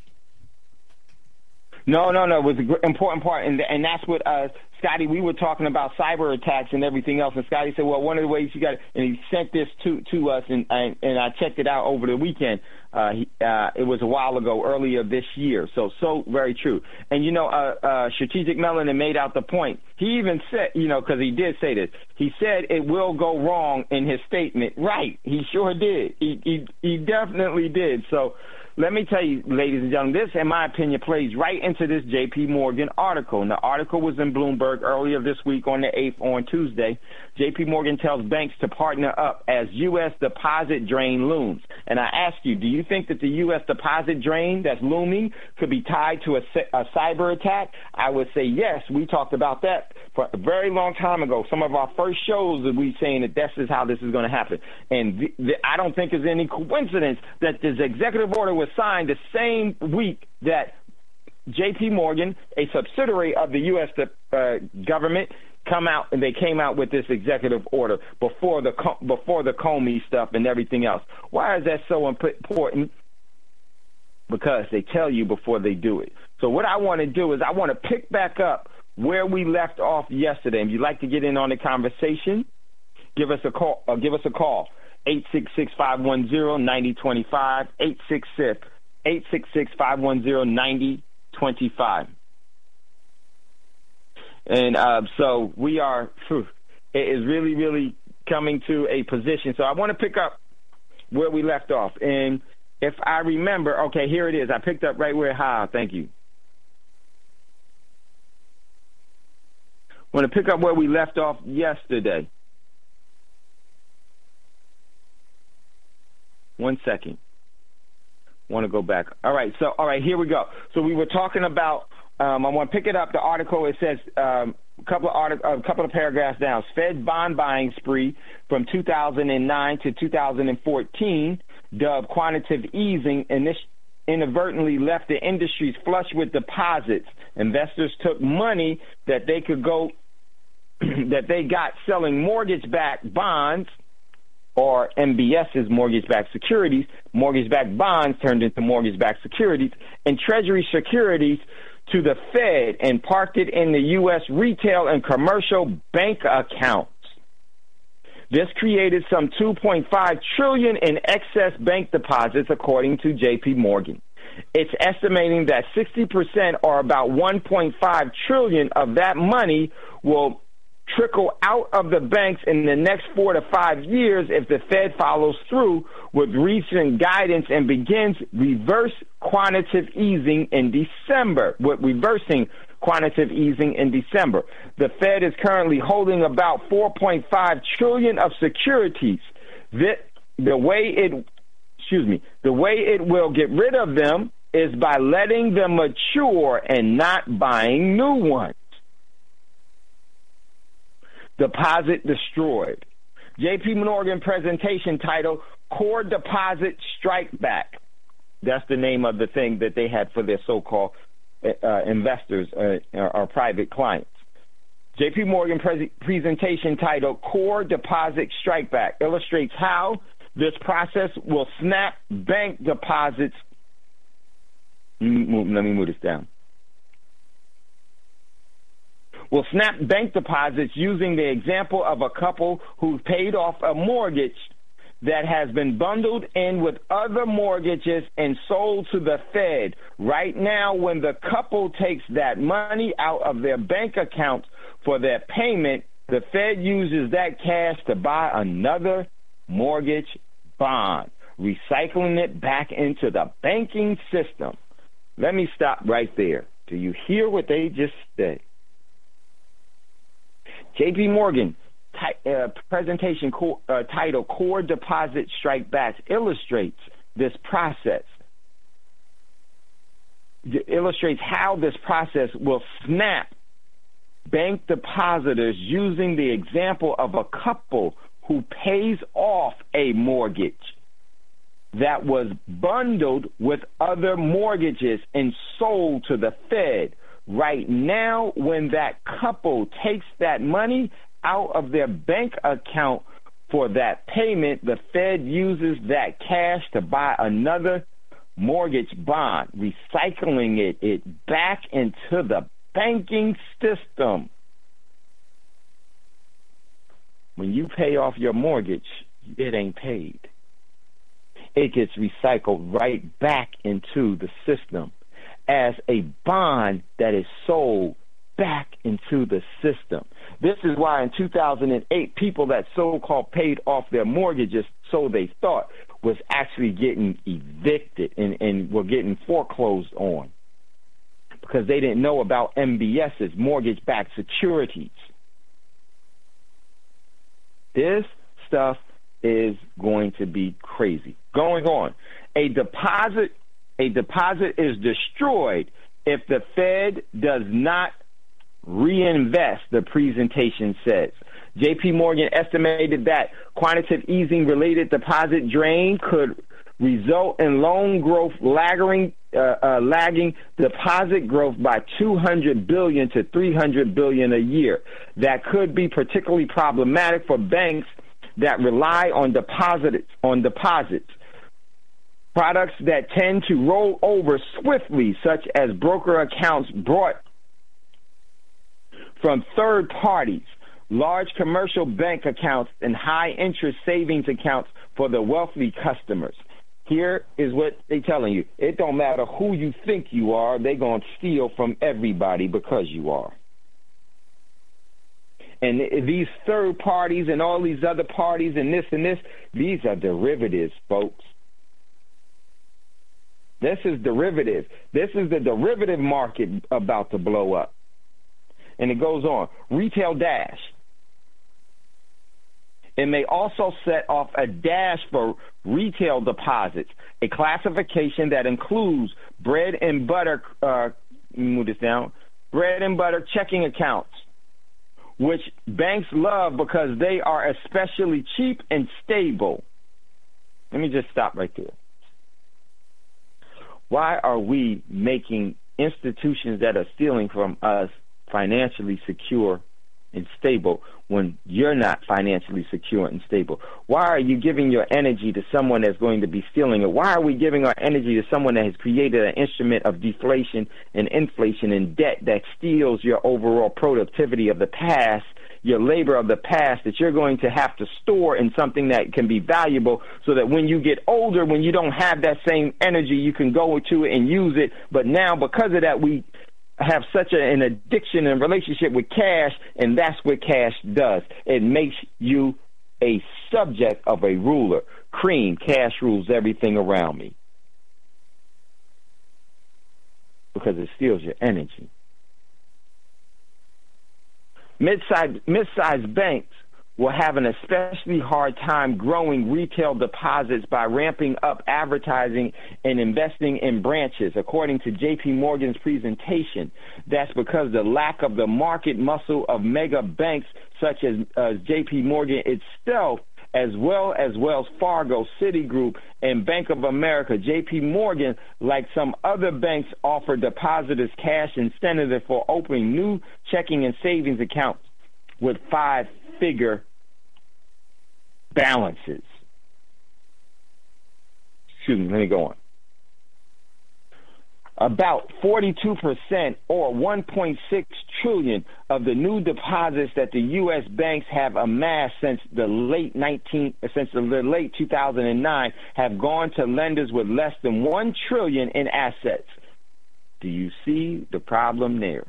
No, no, no. It was an important part, and and that's what uh, Scotty. We were talking about cyber attacks and everything else, and Scotty said, "Well, one of the ways you got," and he sent this to to us, and and, and I checked it out over the weekend. Uh, he, uh, it was a while ago, earlier this year. So, so very true. And you know, uh, uh, Strategic Melanin made out the point. He even said, you know, because he did say this. He said it will go wrong in his statement. Right? He sure did. He he, he definitely did. So. Let me tell you, ladies and gentlemen, this, in my opinion, plays right into this J P Morgan article. And the article was in Bloomberg earlier this week on the eighth, on Tuesday. J P Morgan tells banks to partner up as U S deposit drain looms. And I ask you, do you think that the U S deposit drain that's looming could be tied to a, a cyber attack? I would say yes. We talked about that for a very long time ago. Some of our first shows that we saying that this is how this is going to happen. And the, the, I don't think it's any coincidence that this executive order was signed the same week that J P Morgan, a subsidiary of the U S uh, government, come out and they came out with this executive order before the before the Comey stuff and everything else. Why is that so important? Because they tell you before they do it. So what I want to do is I want to pick back up where we left off yesterday. If you'd like to get in on the conversation, give us a call. Uh, give us a call. eight six six, five one zero, nine zero two five, eight six six, five one zero, nine zero two five. And uh, so we are, whew, it is really, really coming to a position. So I want to pick up where we left off. And if I remember, okay, here it is. I picked up right where, ha, thank you. I want to pick up where we left off yesterday. One second. Want to go back. All right, so, all right, here we go. So we were talking about, um, I want to pick it up, the article. It says um, a couple of artic- a couple of paragraphs down. Fed bond buying spree from two thousand nine to two thousand fourteen, dubbed quantitative easing, and this inadvertently left the industries flush with deposits. Investors took money that they could go, that they got selling mortgage-backed bonds, or M B S's, mortgage-backed securities. Mortgage-backed bonds turned into mortgage-backed securities, and Treasury securities to the Fed, and parked it in the U S retail and commercial bank accounts. This created some two point five trillion dollars in excess bank deposits, according to J P Morgan. It's estimating that sixty percent, or about one point five trillion dollars of that money, will trickle out of the banks in the next four to five years if the Fed follows through with recent guidance and begins reverse quantitative easing in December, with reversing quantitative easing in December. The Fed is currently holding about four point five trillion dollars of securities. The, the way it, excuse me, the way it will get rid of them is by letting them mature and not buying new ones. Deposit destroyed. J P Morgan presentation title, Core Deposit Strike Back. That's the name of the thing that they had for their so-called uh, investors uh, or, or private clients. J P Morgan pre- presentation titled Core Deposit Strike Back illustrates how this process will snap bank deposits. Let me move this down. Will snap bank deposits using the example of a couple who paid off a mortgage that has been bundled in with other mortgages and sold to the Fed. Right now, when the couple takes that money out of their bank account for their payment, the Fed uses that cash to buy another mortgage bond, recycling it back into the banking system. Let me stop right there. Do you hear what they just said? J P Morgan t- uh, presentation co- uh, title Core Deposit Strike Backs illustrates this process. It illustrates how this process will snap bank depositors using the example of a couple who pays off a mortgage that was bundled with other mortgages and sold to the Fed. Right now, when that couple takes that money out of their bank account for that payment, the Fed uses that cash to buy another mortgage bond, recycling it, it back into the banking system. When you pay off your mortgage, it ain't paid. It gets recycled right back into the system as a bond that is sold back into the system. This is why in two thousand eight, people that so-called paid off their mortgages, so they thought, was actually getting evicted and, and were getting foreclosed on because they didn't know about M B S's, mortgage-backed securities. This stuff is going to be crazy. Going on, a deposit A deposit is destroyed if the Fed does not reinvest, the presentation says. J P Morgan estimated that quantitative easing related deposit drain could result in loan growth lagging, uh, uh, lagging deposit growth by two hundred billion dollars to three hundred billion dollars a year. That could be particularly problematic for banks that rely on deposits, on deposits. Products that tend to roll over swiftly, such as broker accounts brought from third parties, large commercial bank accounts, and high-interest savings accounts for the wealthy customers. Here is what they're telling you. It don't matter who you think you are, they're going to steal from everybody because you are. And these third parties and all these other parties and this and this, these are derivatives, folks. This is derivative. This is the derivative market about to blow up. And it goes on. Retail dash. It may also set off a dash for retail deposits, a classification that includes bread and butter, uh, move this down, bread and butter checking accounts, which banks love because they are especially cheap and stable. Let me just stop right there. Why are we making institutions that are stealing from us financially secure and stable when you're not financially secure and stable? Why are you giving your energy to someone that's going to be stealing it? Why are we giving our energy to someone that has created an instrument of deflation and inflation and debt that steals your overall productivity of the past, your labor of the past that you're going to have to store in something that can be valuable so that when you get older, when you don't have that same energy, you can go to it and use it. But now because of that, we have such a, an addiction and relationship with cash, and that's what cash does. It makes you a subject of a ruler. Cream, cash rules everything around me because it steals your energy. Mid-sized, mid-sized banks will have an especially hard time growing retail deposits by ramping up advertising and investing in branches. According to J P Morgan's presentation, that's because the lack of the market muscle of mega banks such as uh, J P Morgan itself as well as Wells Fargo, Citigroup, and Bank of America. J P Morgan, like some other banks, offer depositors cash incentive for opening new checking and savings accounts with five-figure balances. Excuse me, let me go on. About forty-two percent, or one point six trillion dollars of the new deposits that the U S banks have amassed since the late nineteen since the late two thousand nine have gone to lenders with less than one trillion dollars in assets. Do you see the problem there?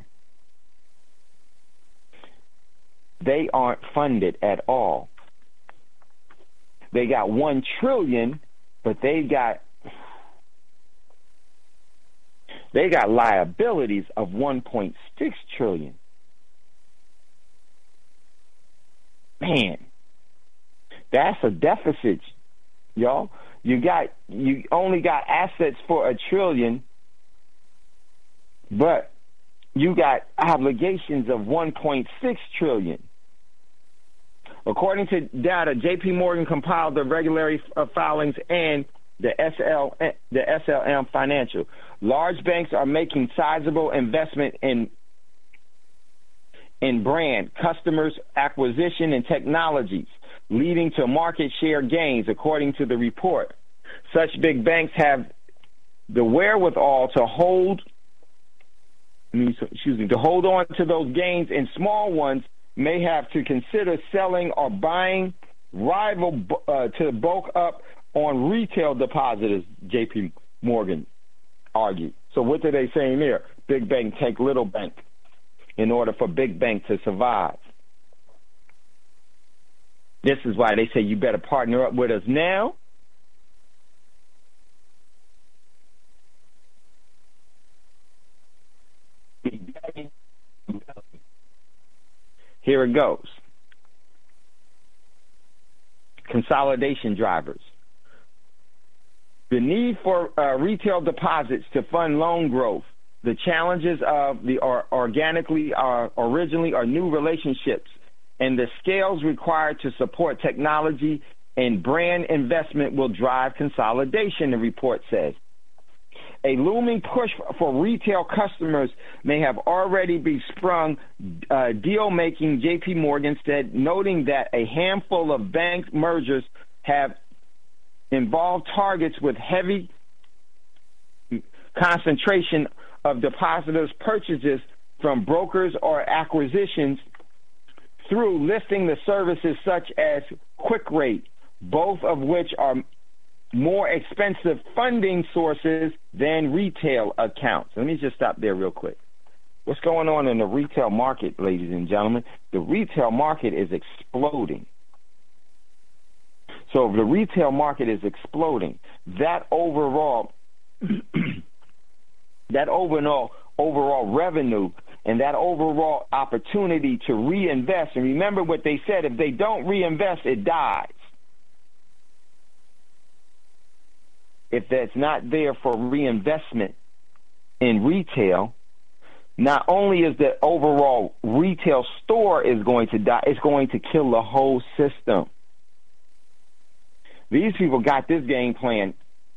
They aren't funded at all. They got one trillion dollars, but they got They got liabilities of one point six trillion dollars. Man, that's a deficit, y'all. You got you only got assets for a trillion, but you got obligations of one point six trillion. According to data, J P Morgan compiled the regulatory filings and the S L, the S L M Financial. Large banks are making sizable investment in in brand, customers, acquisition, and technologies, leading to market share gains, according to the report. Such big banks have the wherewithal to hold, excuse me, to hold on to those gains, and small ones may have to consider selling or buying rival uh, to bulk up on retail depositors, J P Morgan argued. So what are they saying there? Big bank take little bank in order for big bank to survive. This is why they say you better partner up with us now. Here it goes. Consolidation drivers. The need for uh, retail deposits to fund loan growth, the challenges of the or organically or originally or new relationships, and the scales required to support technology and brand investment will drive consolidation, the report says. A looming push for retail customers may have already been sprung uh, deal-making, J P Morgan said, noting that a handful of bank mergers have involved targets with heavy concentration of depositors' purchases from brokers or acquisitions through listing the services such as Quick Rate, both of which are more expensive funding sources than retail accounts. Let me just stop there real quick. What's going on in the retail market, ladies and gentlemen? The retail market is exploding. So if the retail market is exploding, that overall that overall overall revenue and that overall opportunity to reinvest, and remember what they said, if they don't reinvest, it dies. If that's not there for reinvestment in retail, not only is the overall retail store is going to die, it's going to kill the whole system. These people got this game plan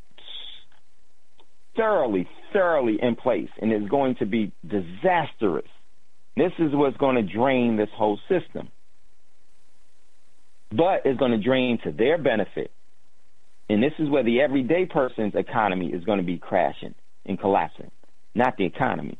thoroughly, thoroughly in place, and it's going to be disastrous. This is what's going to drain this whole system. But it's going to drain to their benefit. And this is where the everyday person's economy is going to be crashing and collapsing, not the economy.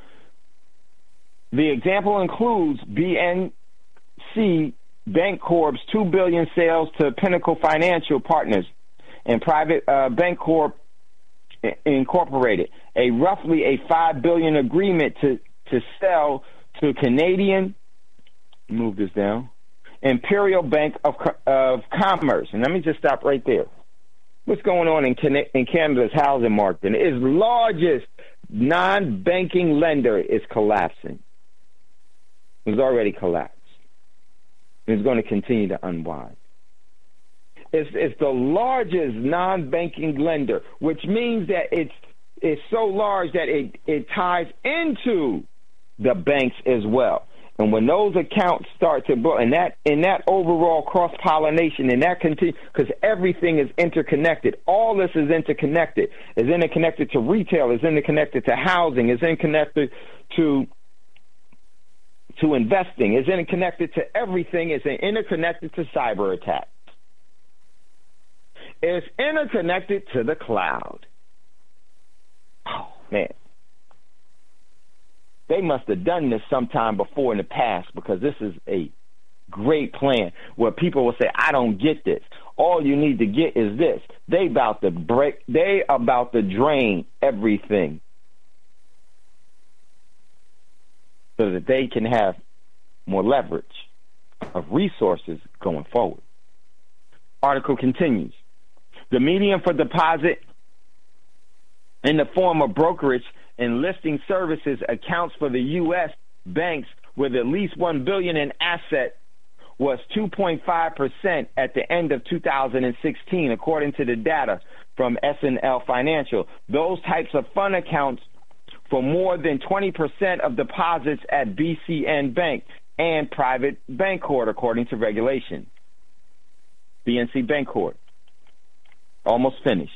The example includes B N C Bancorp's two billion dollars sales to Pinnacle Financial Partners and Private uh, Bancorp Incorporated, a roughly a five billion dollars agreement to, to sell to Canadian, move this down, Imperial Bank of, of Commerce. And let me just stop right there. What's going on in, Can- in Canada's housing market? Its largest non-banking lender is collapsing. It's already collapsed. It's going to continue to unwind. It's, it's the largest non-banking lender, which means that it's it's so large that it, it ties into the banks as well. And when those accounts start to grow, and that in that overall cross pollination, and that continue, because everything is interconnected. All this is interconnected. Is interconnected to retail. Is interconnected to housing. Is interconnected to to investing. Is interconnected to everything. Is interconnected to cyber attacks. It's interconnected to the cloud. Oh man. They must have done this sometime before in the past, because this is a great plan where people will say, I don't get this. All you need to get is this. They about to break, they about to drain everything so that they can have more leverage of resources going forward. Article continues. The median for deposit in the form of brokerage and listing services accounts for the U S banks with at least one billion dollars in assets was two point five percent at the end of two thousand sixteen, according to the data from S and L Financial. Those types of fund accounts for more than twenty percent of deposits at B C N Bank and Private Bancorp, according to regulation. B N C Bancorp. Almost finished.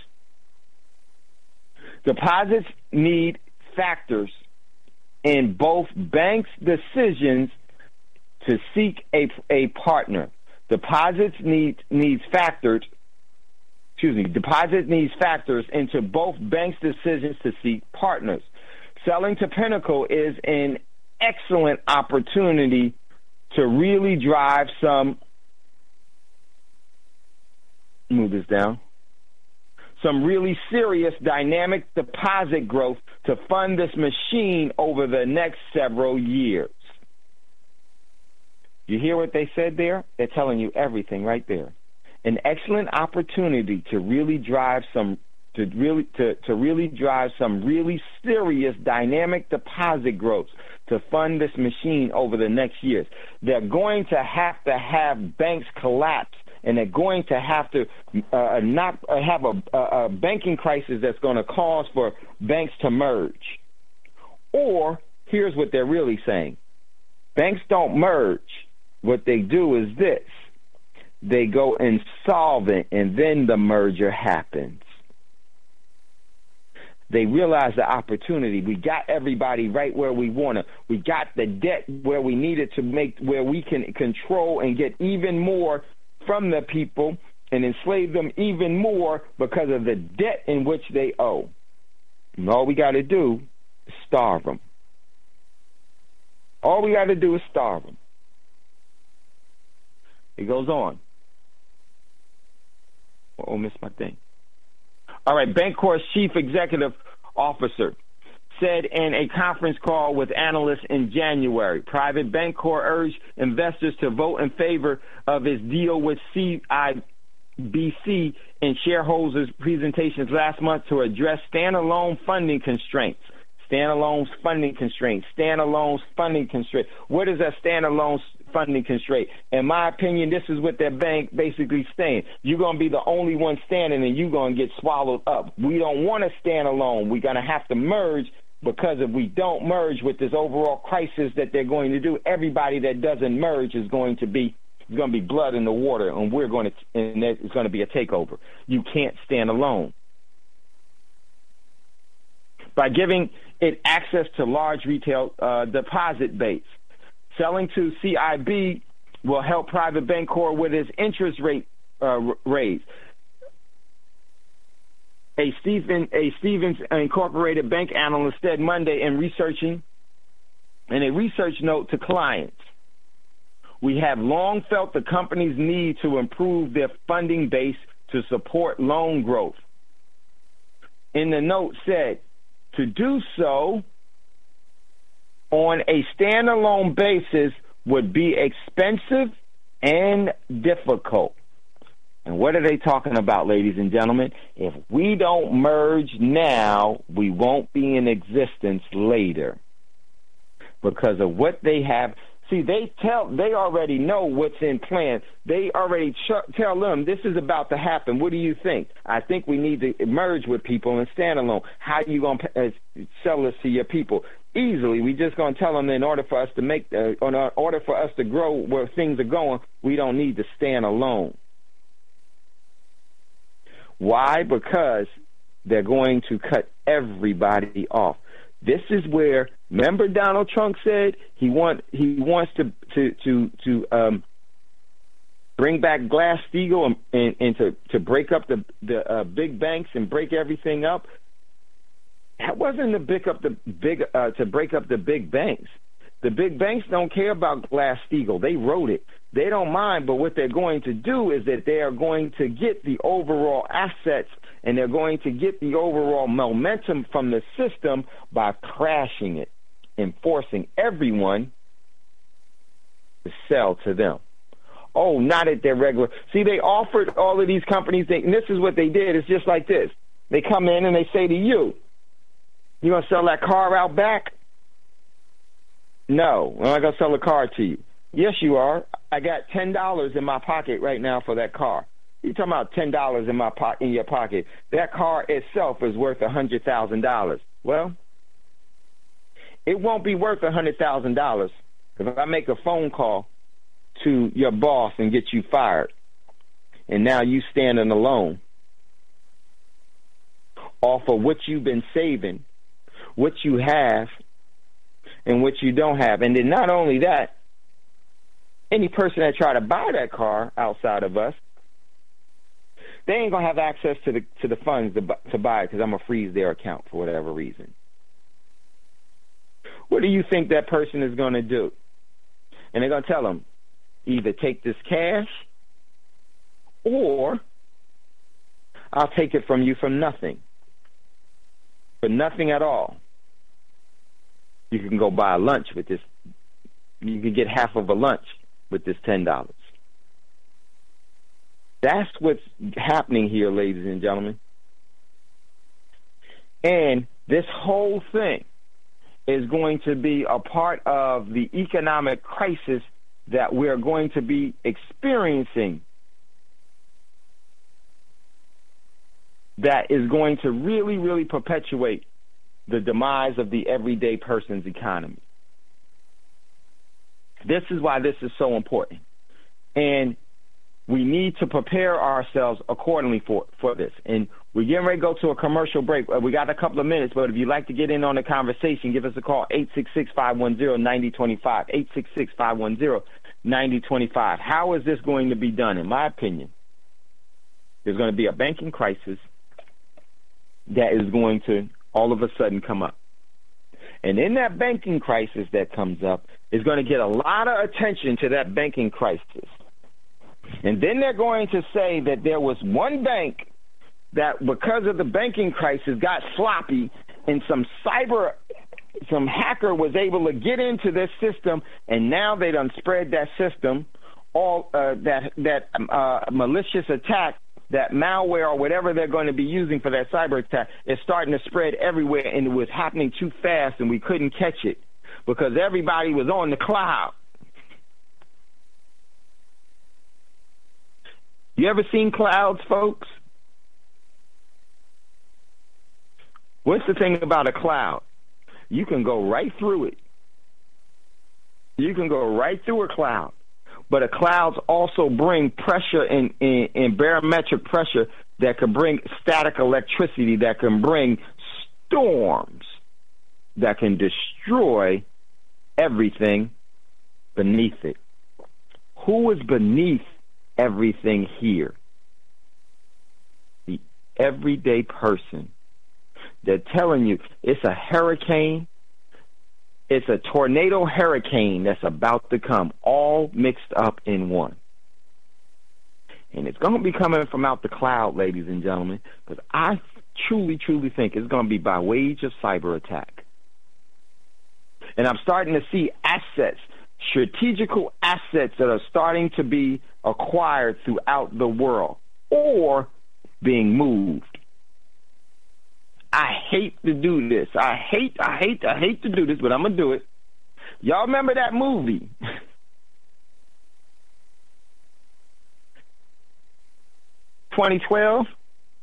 Deposits need factors in both banks' decisions to seek a, a partner. Deposits need needs factored. Excuse me. Deposit needs factors into both banks' decisions to seek partners. Selling to Pinnacle is an excellent opportunity to really drive some. Move this down. Some really serious dynamic deposit growth to fund this machine over the next several years. You hear what they said there? They're telling you everything right there. An excellent opportunity to really drive some to really to, to really drive some really serious dynamic deposit growth to fund this machine over the next years. They're going to have to have banks collapse, and they're going to have to uh, not uh, have a, a, a banking crisis that's going to cause for banks to merge. Or, here's what they're really saying. Banks don't merge. What they do is this. They go insolvent, and then the merger happens. They realize the opportunity. We got everybody right where we want to. We got the debt where we needed to make, where we can control and get even more from the people and enslave them even more because of the debt in which they owe. And all we got to do is starve them. All we got to do is starve them. It goes on. Oh, missed my thing. All right, Bancorp's chief executive officer said in a conference call with analysts in January, Private Bancorp urged investors to vote in favor of its deal with C I B C in shareholders' presentations last month to address standalone funding constraints. Standalone funding constraints. Standalone funding constraints. What is a standalone funding constraint? In my opinion, this is what their bank basically saying. You're going to be the only one standing, and you're going to get swallowed up. We don't want to stand alone. We're going to have to merge, because if we don't merge with this overall crisis that they're going to do, everybody that doesn't merge is going to be it's going to be blood in the water, and we're going to and it's going to be a takeover. You can't stand alone. By giving it access to large retail uh, deposit base. Selling to C I B will help Private Bancorp with its interest rate uh, raise. A, Stephen, a Stevens Incorporated bank analyst said Monday in researching in a research note to clients, we have long felt the company's need to improve their funding base to support loan growth. In the note said, to do so on a standalone basis would be expensive and difficult. And what are they talking about, ladies and gentlemen? If we don't merge now, we won't be in existence later because of what they have. See, they tell, they already know what's in plan. They already ch- tell them this is about to happen. What do you think? I think we need to merge with people and stand alone. How are you going to uh, sell this to your people? easily. We just going to tell them that in order for us to make, uh, in order for us to grow where things are going, we don't need to stand alone. Why? Because they're going to cut everybody off. This is where, remember Donald Trump said he want he wants to to to to um, bring back Glass-Steagall and, and, and to, to break up the the uh, big banks and break everything up. That wasn't to break up the big uh, to break up the big banks. The big banks don't care about Glass-Steagall. They wrote it. They don't mind, but what they're going to do is that they are going to get the overall assets and they're going to get the overall momentum from the system by crashing it and forcing everyone to sell to them. Oh, not at their regular. See, they offered all of these companies, they, and this is what they did. It's just like this. They come in and they say to you, you going to sell that car out back? No, I'm not going to sell a car to you. Yes, you are. I got ten dollars in my pocket right now for that car. You're talking about ten dollars in my po- in your pocket. That car itself is worth one hundred thousand dollars. Well, it won't be worth one hundred thousand dollars if I make a phone call to your boss and get you fired, and now you standing alone off of what you've been saving, what you have, and what you don't have. And then not only that, any person that try to buy that car outside of us, they ain't gonna have access to the to the funds to, to buy it because I'm gonna freeze their account for whatever reason. What do you think that person is gonna do? And they're gonna tell them, either take this cash or I'll take it from you for nothing. For nothing at all. You can go buy a lunch with this. You can get half of a lunch with this ten dollars. That's what's happening here, ladies and gentlemen. And this whole thing is going to be a part of the economic crisis that we're going to be experiencing, that is going to really, really perpetuate the demise of the everyday person's economy. This is why this is so important. And we need to prepare ourselves accordingly for, for this. And we're getting ready to go to a commercial break. We got a couple of minutes, but if you'd like to get in on the conversation, give us a call, eight six six, five one zero, nine zero two five, eight six six, five one zero, nine zero two five. How is this going to be done? In my opinion, there's going to be a banking crisis that is going to all of a sudden come up. And in that banking crisis that comes up, is going to get a lot of attention to that banking crisis. And then they're going to say that there was one bank that, because of the banking crisis, got sloppy, and some cyber, some hacker was able to get into this system, and now they done spread that system, all uh, that that uh, malicious attack, that malware or whatever they're going to be using for that cyber attack is starting to spread everywhere, and it was happening too fast, and we couldn't catch it because everybody was on the cloud. You ever seen clouds, folks? What's the thing about a cloud? You can go right through it. You can go right through a cloud. But a clouds also bring pressure and, and, and barometric pressure that can bring static electricity, that can bring storms, that can destroy everything beneath it. Who is beneath everything here? The everyday person. They're telling you it's a hurricane. It's a tornado hurricane that's about to come, all mixed up in one. And it's going to be coming from out the cloud, ladies and gentlemen, because I truly, truly think it's going to be by wage of cyber attack. And I'm starting to see assets, strategical assets that are starting to be acquired throughout the world or being moved. I hate to do this. I hate, I hate, I hate to do this, but I'm going to do it. Y'all remember that movie? twenty twelve?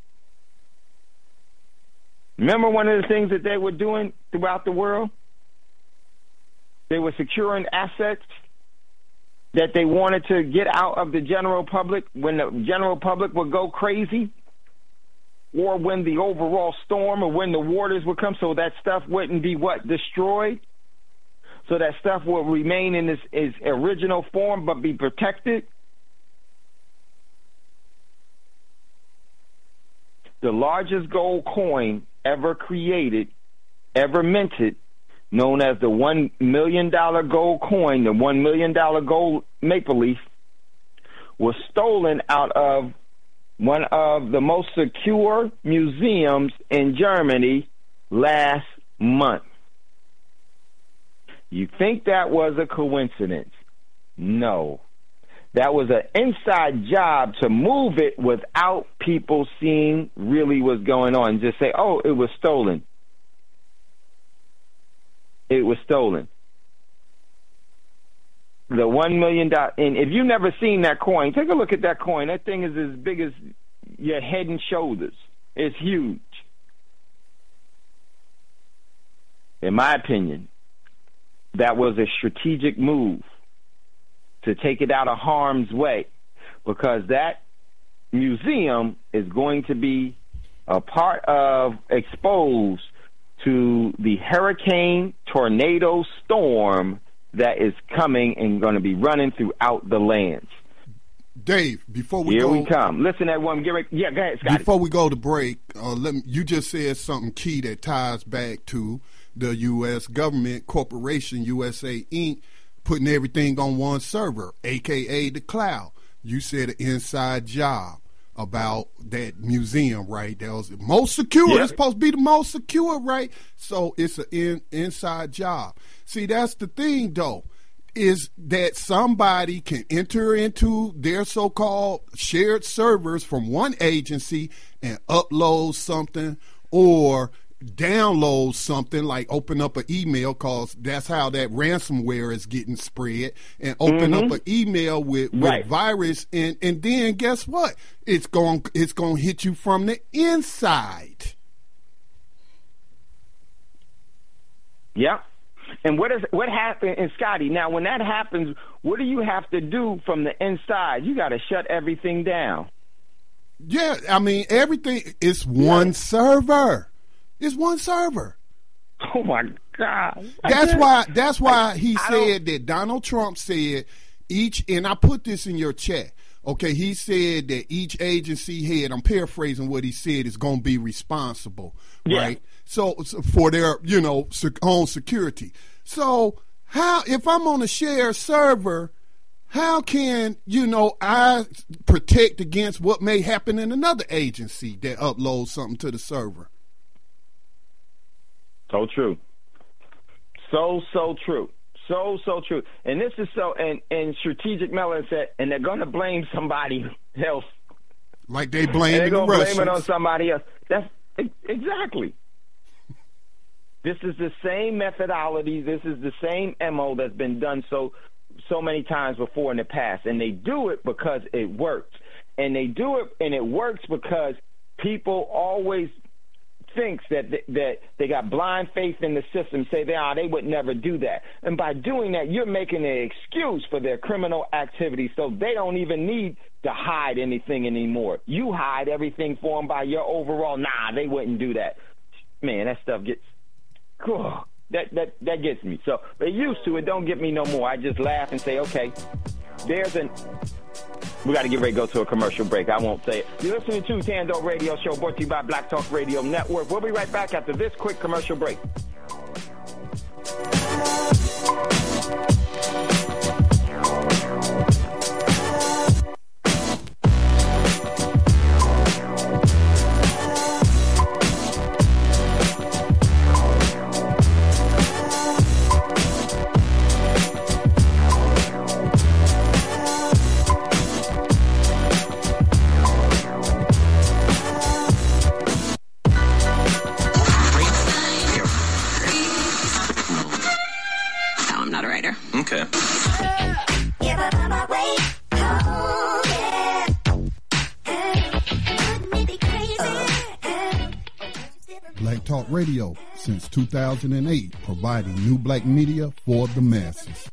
Remember one of the things that they were doing throughout the world? They were securing assets that they wanted to get out of the general public when the general public would go crazy, or when the overall storm, or when the waters would come, so that stuff wouldn't be what? Destroyed? So that stuff will remain in its, its original form but be protected? The largest gold coin ever created, ever minted, known as the one million dollar gold coin, the one million dollar gold maple leaf, was stolen out of one of the most secure museums in Germany last month. You think that was a coincidence? No. That was an inside job to move it without people seeing really what's going on. Just say, oh, it was stolen. It was stolen. The one million dollars, and if you've never seen that coin, take a look at that coin. That thing is as big as your head and shoulders. It's huge. In my opinion, that was a strategic move to take it out of harm's way, because that museum is going to be a part of, exposed to the hurricane, tornado, storm that is coming and going to be running throughout the lands. Dave, before we Here go, we come. Listen, everyone. Get ready. Yeah, go ahead, Scotty. Before we go to break, uh, let me, you just said something key that ties back to the U S government corporation, U S A Incorporated, putting everything on one server, a k a the cloud. You said an inside job about that museum, right? That was the most secure. Yep. It's supposed to be the most secure, right? So it's an in, inside job. See, that's the thing, though, is that somebody can enter into their so-called shared servers from one agency and upload something, or download something, like open up an email, because that's how that ransomware is getting spread, and open Mm-hmm. up an email with, with Right. virus, and, and then guess what? It's going it's going to hit you from the inside. Yep. And what is what happened? And Scotty, now when that happens, what do you have to do from the inside? You got to shut everything down. Yeah, I mean, everything is one Yeah. server. It's one server. Oh my God! That's why. That's why he I said that Donald Trump said each, and I put this in your chat. Okay, he said that each agency head, I'm paraphrasing what he said, is going to be responsible, Yeah. right? So, so for their, you know, sec- own security. So how, if I'm on a shared server, how can, you know, I protect against what may happen in another agency that uploads something to the server? So true. So, so true. So, so true. And this is so, and, and Strategic Melon said, and they're going to blame somebody else. Like they And blame they're the going to Russians. blame it on somebody else. That's exactly. This is the same methodology. This is the same M O that's been done so so many times before in the past. And they do it because it works. And they do it, and it works because people always thinks that th- that they got blind faith in the system, say they are, they would never do that. And by doing that, you're making an excuse for their criminal activity, so they don't even need to hide anything anymore. You hide everything for them by your overall, nah, they wouldn't do that. Man, that stuff gets, oh, that, that, that gets me. So they used to, it don't get me no more. I just laugh and say, okay, there's an... We got to get ready to go to a commercial break. I won't say it. You're listening to Tando Radio Show, brought to you by Black Talk Radio Network. We'll be right back after this quick commercial break. Okay. Black Talk Radio, since two thousand eight, providing new black media for the masses.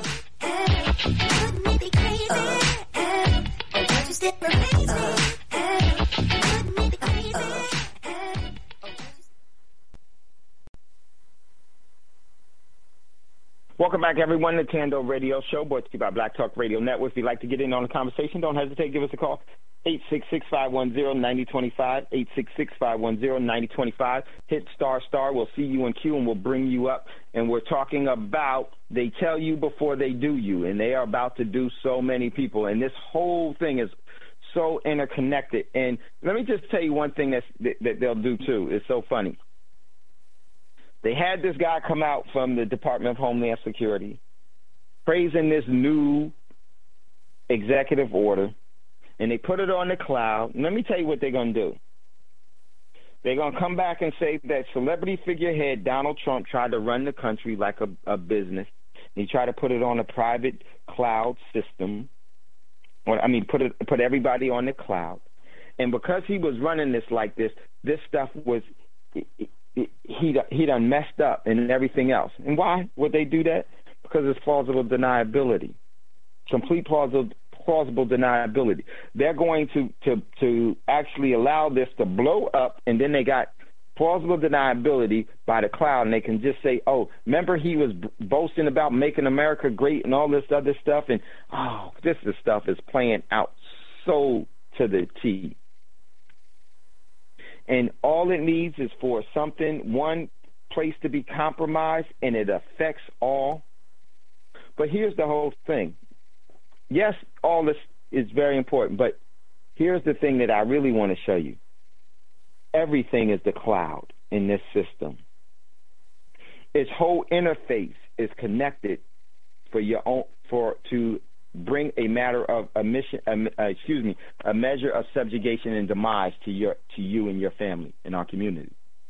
Welcome back, everyone, to Tando Radio Show, brought to you by Black Talk Radio Network. If you'd like to get in on the conversation, don't hesitate. Give us a call, eight six six, five one zero, nine zero two five, eight six six, five one zero, nine zero two five. Hit star star. We'll see you in queue, and we'll bring you up. And we're talking about they tell you before they do you, and they are about to do so many people. And this whole thing is so interconnected. And let me just tell you one thing that's, that, that they'll do, too. It's so funny. They had this guy come out from the Department of Homeland Security praising this new executive order, and they put it on the cloud. And let me tell you what they're going to do. They're going to come back and say that celebrity figurehead Donald Trump tried to run the country like a, a business. He tried to put it on a private cloud system. Or, I mean, put it, put everybody on the cloud. And because he was running this like this, this stuff was it, – he he done messed up and everything else. And why would they do that? Because it's plausible deniability, complete plausible plausible deniability. They're going to, to, to actually allow this to blow up, and then they got plausible deniability by the cloud, and they can just say, oh, remember he was boasting about making America great and all this other stuff, and, oh, this is stuff is playing out so to the T. And all it needs is for something, one place to be compromised, and it affects all. But here's the whole thing. Yes, all this is very important, but here's the thing that I really want to show you. Everything is the cloud in this system. Its whole interface is connected for your own, for to bring a matter of a mission, uh, excuse me, a measure of subjugation and demise to your, to you and your family in our community.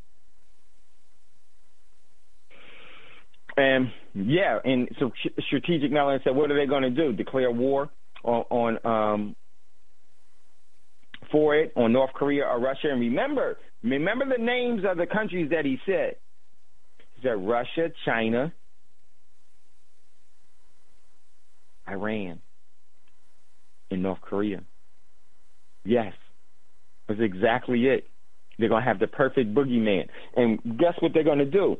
And yeah, and so Strategic Melon said, what are they going to do? Declare war on, on um, for it on North Korea or Russia? And remember, remember the names of the countries that he said. He said Russia, China, Iran, and North Korea. Yes, that's exactly it. They're going to have the perfect boogeyman. And guess what they're going to do?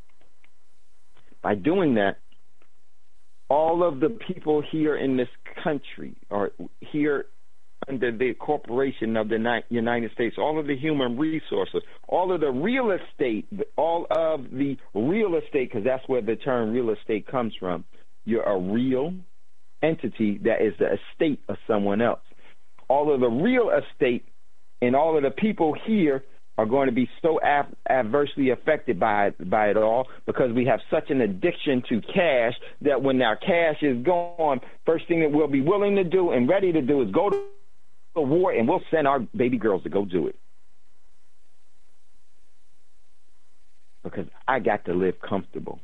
By doing that, all of the people here in this country, or here under the corporation of the United States, all of the human resources, all of the real estate, all of the real estate, because that's where the term real estate comes from. You're a real entity that is the estate of someone else. All of the real estate and all of the people here are going to be so av- adversely affected by it, by it all, because we have such an addiction to cash that when our cash is gone, first thing that we'll be willing to do and ready to do is go to a war, and we'll send our baby girls to go do it. Because I got to live comfortable.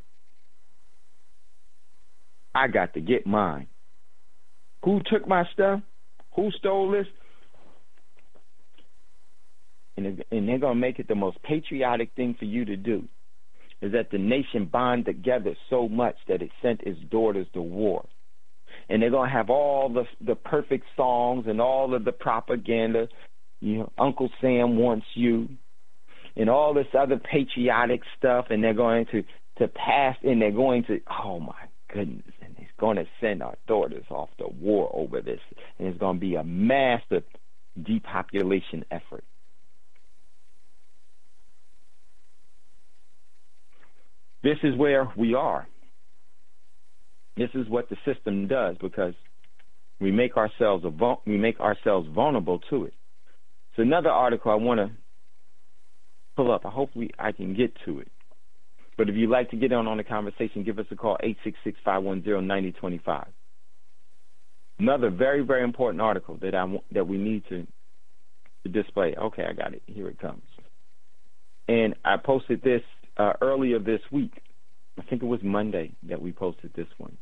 I got to get mine. Who took my stuff? Who stole this? And, and they're going to make it the most patriotic thing for you to do, is that the nation bond together so much that it sent its daughters to war. And they're going to have all the the perfect songs and all of the propaganda, you know, Uncle Sam wants you, and all this other patriotic stuff, and they're going to, to pass, and they're going to, oh, my goodness, and it's going to send our daughters off to war over this, and it's going to be a massive depopulation effort. This is where we are. This is what the system does, because we make ourselves a, we make ourselves vulnerable to it. So another article I want to pull up. Hopefully I can get to it. But if you'd like to get on on the conversation, give us a call, eight six six, five one zero, nine zero two five. Another very, very important article that I that we need to, to display. Okay, I got it. Here it comes. And I posted this uh, earlier this week. I think it was Monday that we posted this one.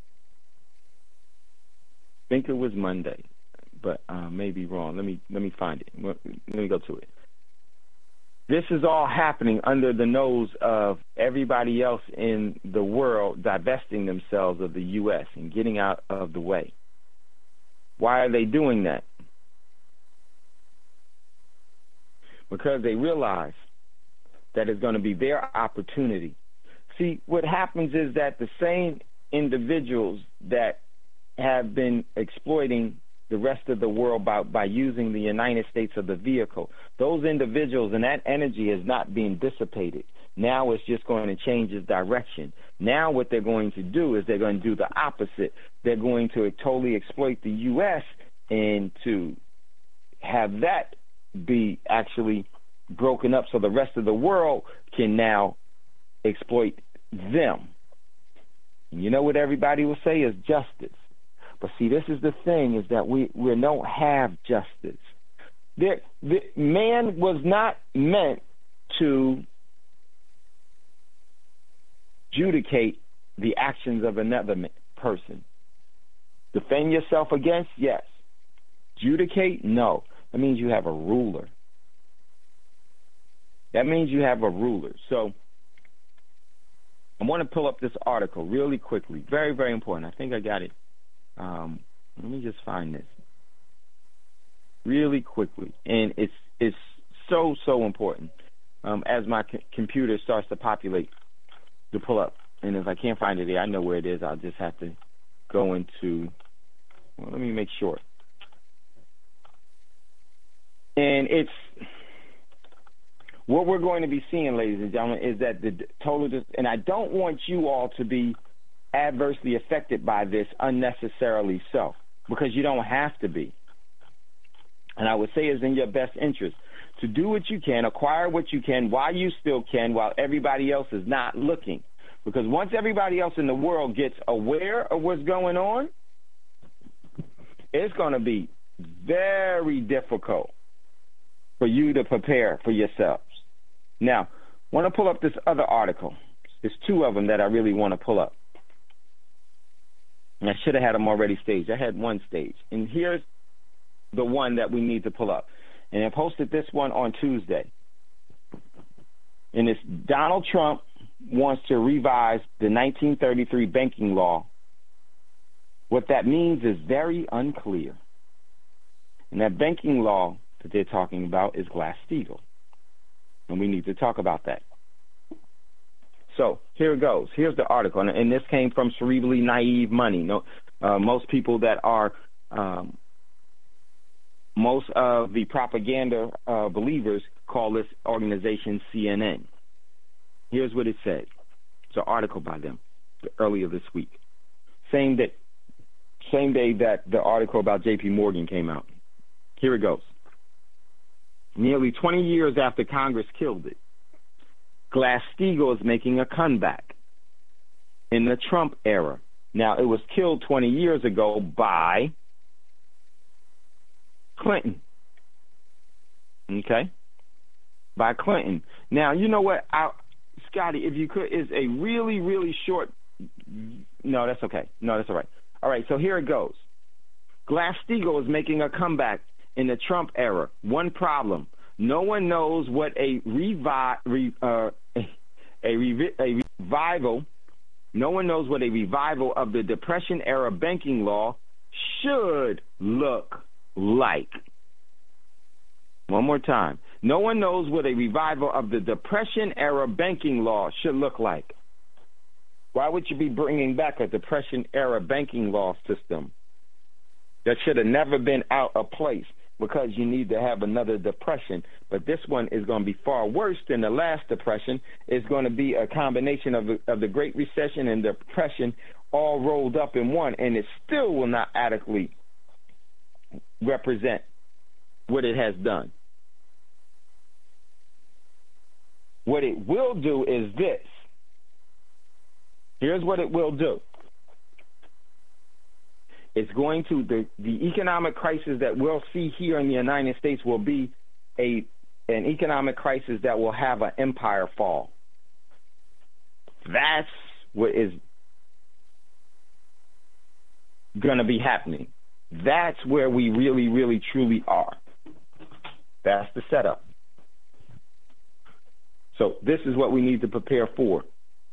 I think it was Monday, but I uh, may be wrong. Let me let me find it. Let me go to it. This is all happening under the nose of everybody else in the world divesting themselves of the U S and getting out of the way. Why are they doing that? Because they realize that it's going to be their opportunity. See, what happens is that the same individuals that have been exploiting the rest of the world by, by using the United States as the vehicle, those individuals and that energy is not being dissipated. Now it's just going to change its direction. Now what they're going to do is they're going to do the opposite. They're going to totally exploit the U S and to have that be actually broken up so the rest of the world can now exploit them. And you know what everybody will say is justice. But see, this is the thing, is that we, we don't have justice. There, the, man was not meant to adjudicate the actions of another person. Defend yourself against, yes. Adjudicate, no. That means you have a ruler. That means you have a ruler. So I want to pull up this article really quickly. Very, very important. I think I got it. Um, let me just find this really quickly. And it's it's so, so important um, as my c- computer starts to populate to pull up. And if I can't find it there, I know where it is. I'll just have to go into, well, let me make sure. And it's, what we're going to be seeing, ladies and gentlemen, is that the total, and I don't want you all to be adversely affected by this unnecessarily so, because you don't have to be. And I would say it's in your best interest to do what you can, acquire what you can while you still can, while everybody else is not looking. Because once everybody else in the world gets aware of what's going on, it's going to be very difficult for you to prepare for yourselves. Now, I want to pull up this other article. There's two of them that I really want to pull up. And I should have had them already staged. I had one staged. And here's the one that we need to pull up. And I posted this one on Tuesday. And it's Donald Trump wants to revise the nineteen thirty-three banking law. What that means is very unclear. And that banking law that they're talking about is Glass-Steagall. And we need to talk about that. So here it goes. Here's the article. And, and this came from Cerebrally Naive Money. No, uh, most people that are, um, most of the propaganda uh, believers call this organization C N N. Here's what it said. It's an article by them earlier this week. Same day, same day that the article about J P Morgan came out. Here it goes. Nearly twenty years after Congress killed it, Glass-Steagall is making a comeback in the Trump era. Now, it was killed twenty years ago by Clinton. Okay? By Clinton. Now, you know what? I, Scotty, if you could, is a really, really short. No, that's okay. No, that's all right. All right, so here it goes. Glass-Steagall is making a comeback in the Trump era. One problem: no one knows what a revi- re- uh, a, revi- a revival. No one knows what a revival of the Depression era banking law should look like. One more time. No one knows what a revival of the Depression era banking law should look like. Why would you be bringing back a Depression era banking law system that should have never been out of place? Because you need to have another depression. But this one is going to be far worse than the last depression. It's going to be a combination of the, of the Great Recession and Depression all rolled up in one, and it still will not adequately represent what it has done. What it will do is this. Here's what it will do. It's going to, the, the economic crisis that we'll see here in the United States will be a an economic crisis that will have an empire fall. That's what is going to be happening. That's where we really, really, truly are. That's the setup. So this is what we need to prepare for.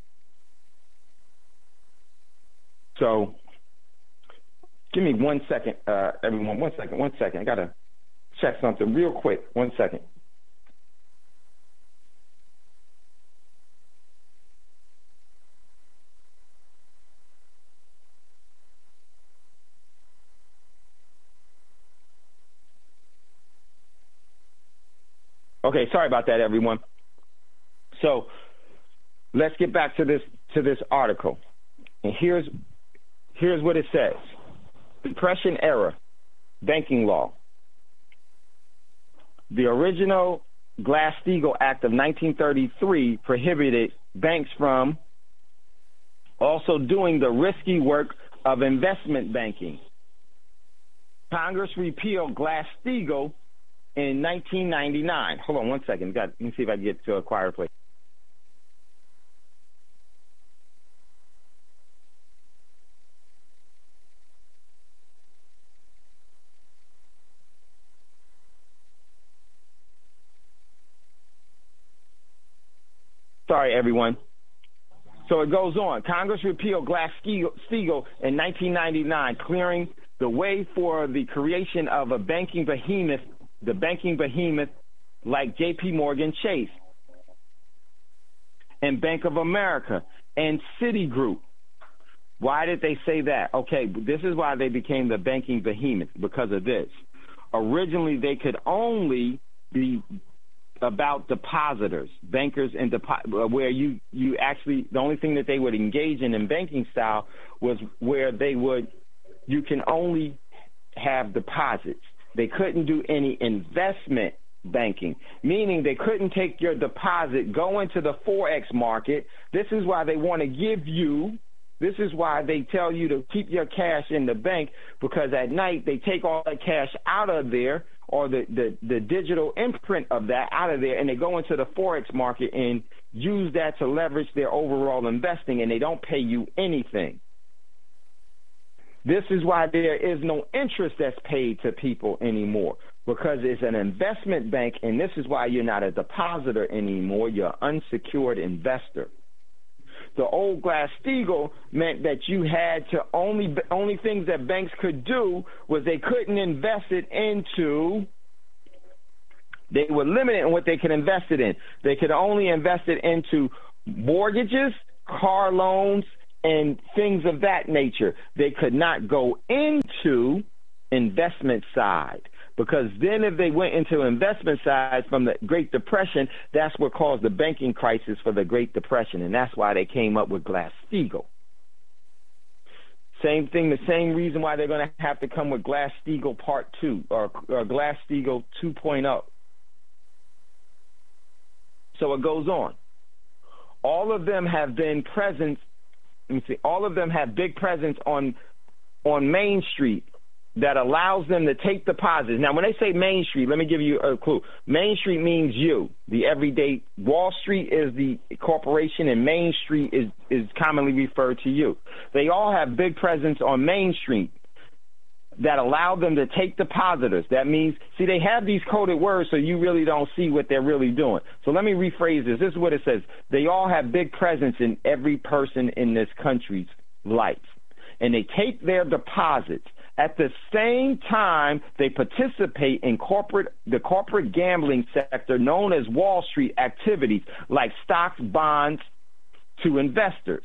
So give me one second, uh, everyone. One second, one second. I got to check something real quick. One second. Okay, sorry about that, everyone. So let's get back to this to this article. And here's here's what it says. Depression era banking law. The original Glass-Steagall Act of nineteen thirty-three prohibited banks from also doing the risky work of investment banking. Congress repealed Glass-Steagall in nineteen ninety-nine. Hold on one second. Got, let me see if I can get to a quieter place. Sorry, everyone. So it goes on. Congress repealed Glass-Steagall in nineteen ninety-nine, clearing the way for the creation of a banking behemoth, the banking behemoth like J P Morgan Chase and Bank of America and Citigroup. Why did they say that? Okay, this is why they became the banking behemoth, because of this. Originally, they could only be about depositors, bankers, and depo- where you, you actually, the only thing that they would engage in in banking style was where they would, you can only have deposits. They couldn't do any investment banking, meaning they couldn't take your deposit, go into the Forex market. This is why they want to give you, this is why they tell you to keep your cash in the bank, because at night they take all that cash out of there, or the, the, the digital imprint of that out of there, and they go into the Forex market and use that to leverage their overall investing, and they don't pay you anything. This is why there is no interest that's paid to people anymore, because it's an investment bank, and this is why you're not a depositor anymore. You're an unsecured investor. The old Glass-Steagall meant that you had to only only things that banks could do was they couldn't invest it into. They were limited in what they could invest it in. They could only invest it into mortgages, car loans, and things of that nature. They could not go into investment side, because then if they went into investment side from the Great Depression, that's what caused the banking crisis for the Great Depression, and that's why they came up with Glass-Steagall. Same thing, the same reason why they're going to have to come with Glass-Steagall Part two or, or Glass-Steagall two point oh. So it goes on. All of them have been present. Let me see. All of them have big presence on on Main Street that allows them to take deposits. Now, when they say Main Street, let me give you a clue. Main Street means you, the everyday. Wall Street is the corporation, and Main Street is, is commonly referred to you. They all have big presence on Main Street that allow them to take depositors. That means, see, they have these coded words so you really don't see what they're really doing. So let me rephrase this. This is what it says. They all have big presence in every person in this country's life, and they take their deposits. At the same time, they participate in corporate the corporate gambling sector known as Wall Street activities like stocks, bonds to investors.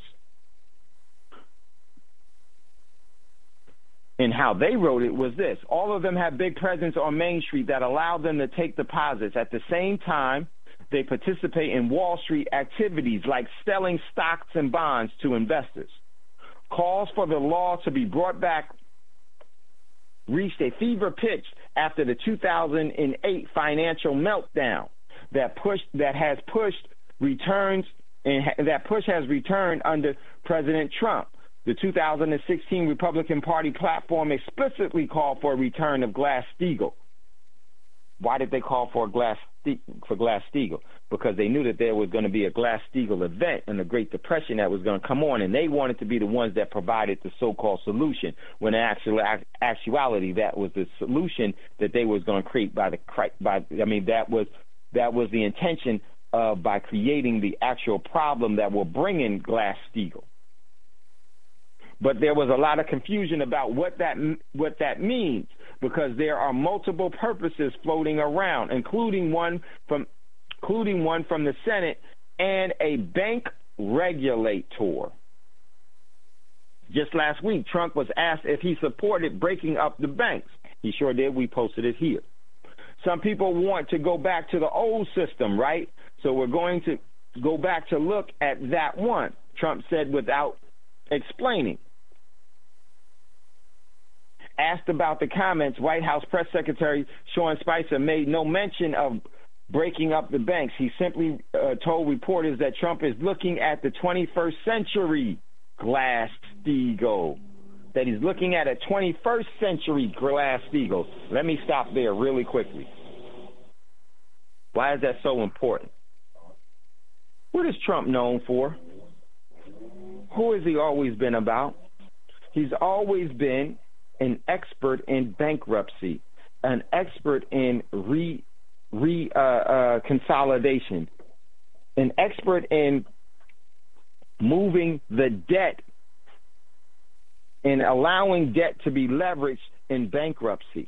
And how they wrote it was this. All of them have big presence on Main Street that allow them to take deposits. At the same time, they participate in Wall Street activities like selling stocks and bonds to investors. Calls for the law to be brought back reached a fever pitch after the two thousand eight financial meltdown that pushed that has pushed returns and ha- that push has returned under President Trump. The two thousand sixteen Republican Party platform explicitly called for a return of Glass-Steagall. Why did they call for a Glass for Glass-Steagall? Because they knew that there was going to be a Glass-Steagall event in the Great Depression that was going to come on, and they wanted to be the ones that provided the so-called solution, when in actual, actuality that was the solution that they was going to create by the by. I mean, that was that was the intention of by creating the actual problem that will bring in Glass-Steagall. But there was a lot of confusion about what that what that means, because there are multiple purposes floating around, including one from including one from the Senate and a bank regulator. Just last week, Trump was asked if he supported breaking up the banks. He sure did. We posted it here. Some people want to go back to the old system, right? So we're going to go back to look at that one, Trump said without explaining. Asked about the comments, White House Press Secretary Sean Spicer made no mention of breaking up the banks. He simply uh, told reporters that Trump is looking at the twenty-first century Glass-Steagall, that he's looking at a twenty-first century Glass-Steagall. Let me stop there really quickly. Why is that so important? What is Trump known for? Who has he always been about? He's always been an expert in bankruptcy, an expert in re, re uh, uh, consolidation, an expert in moving the debt and allowing debt to be leveraged in bankruptcy.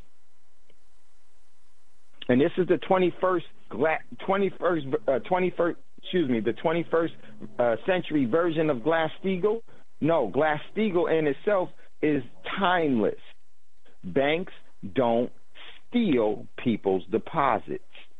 And this is the twenty-first, twenty-first, uh, twenty-first, excuse me, the twenty-first uh, century version of Glass-Steagall. No, Glass-Steagall in itself is timeless. Banks don't steal people's deposits.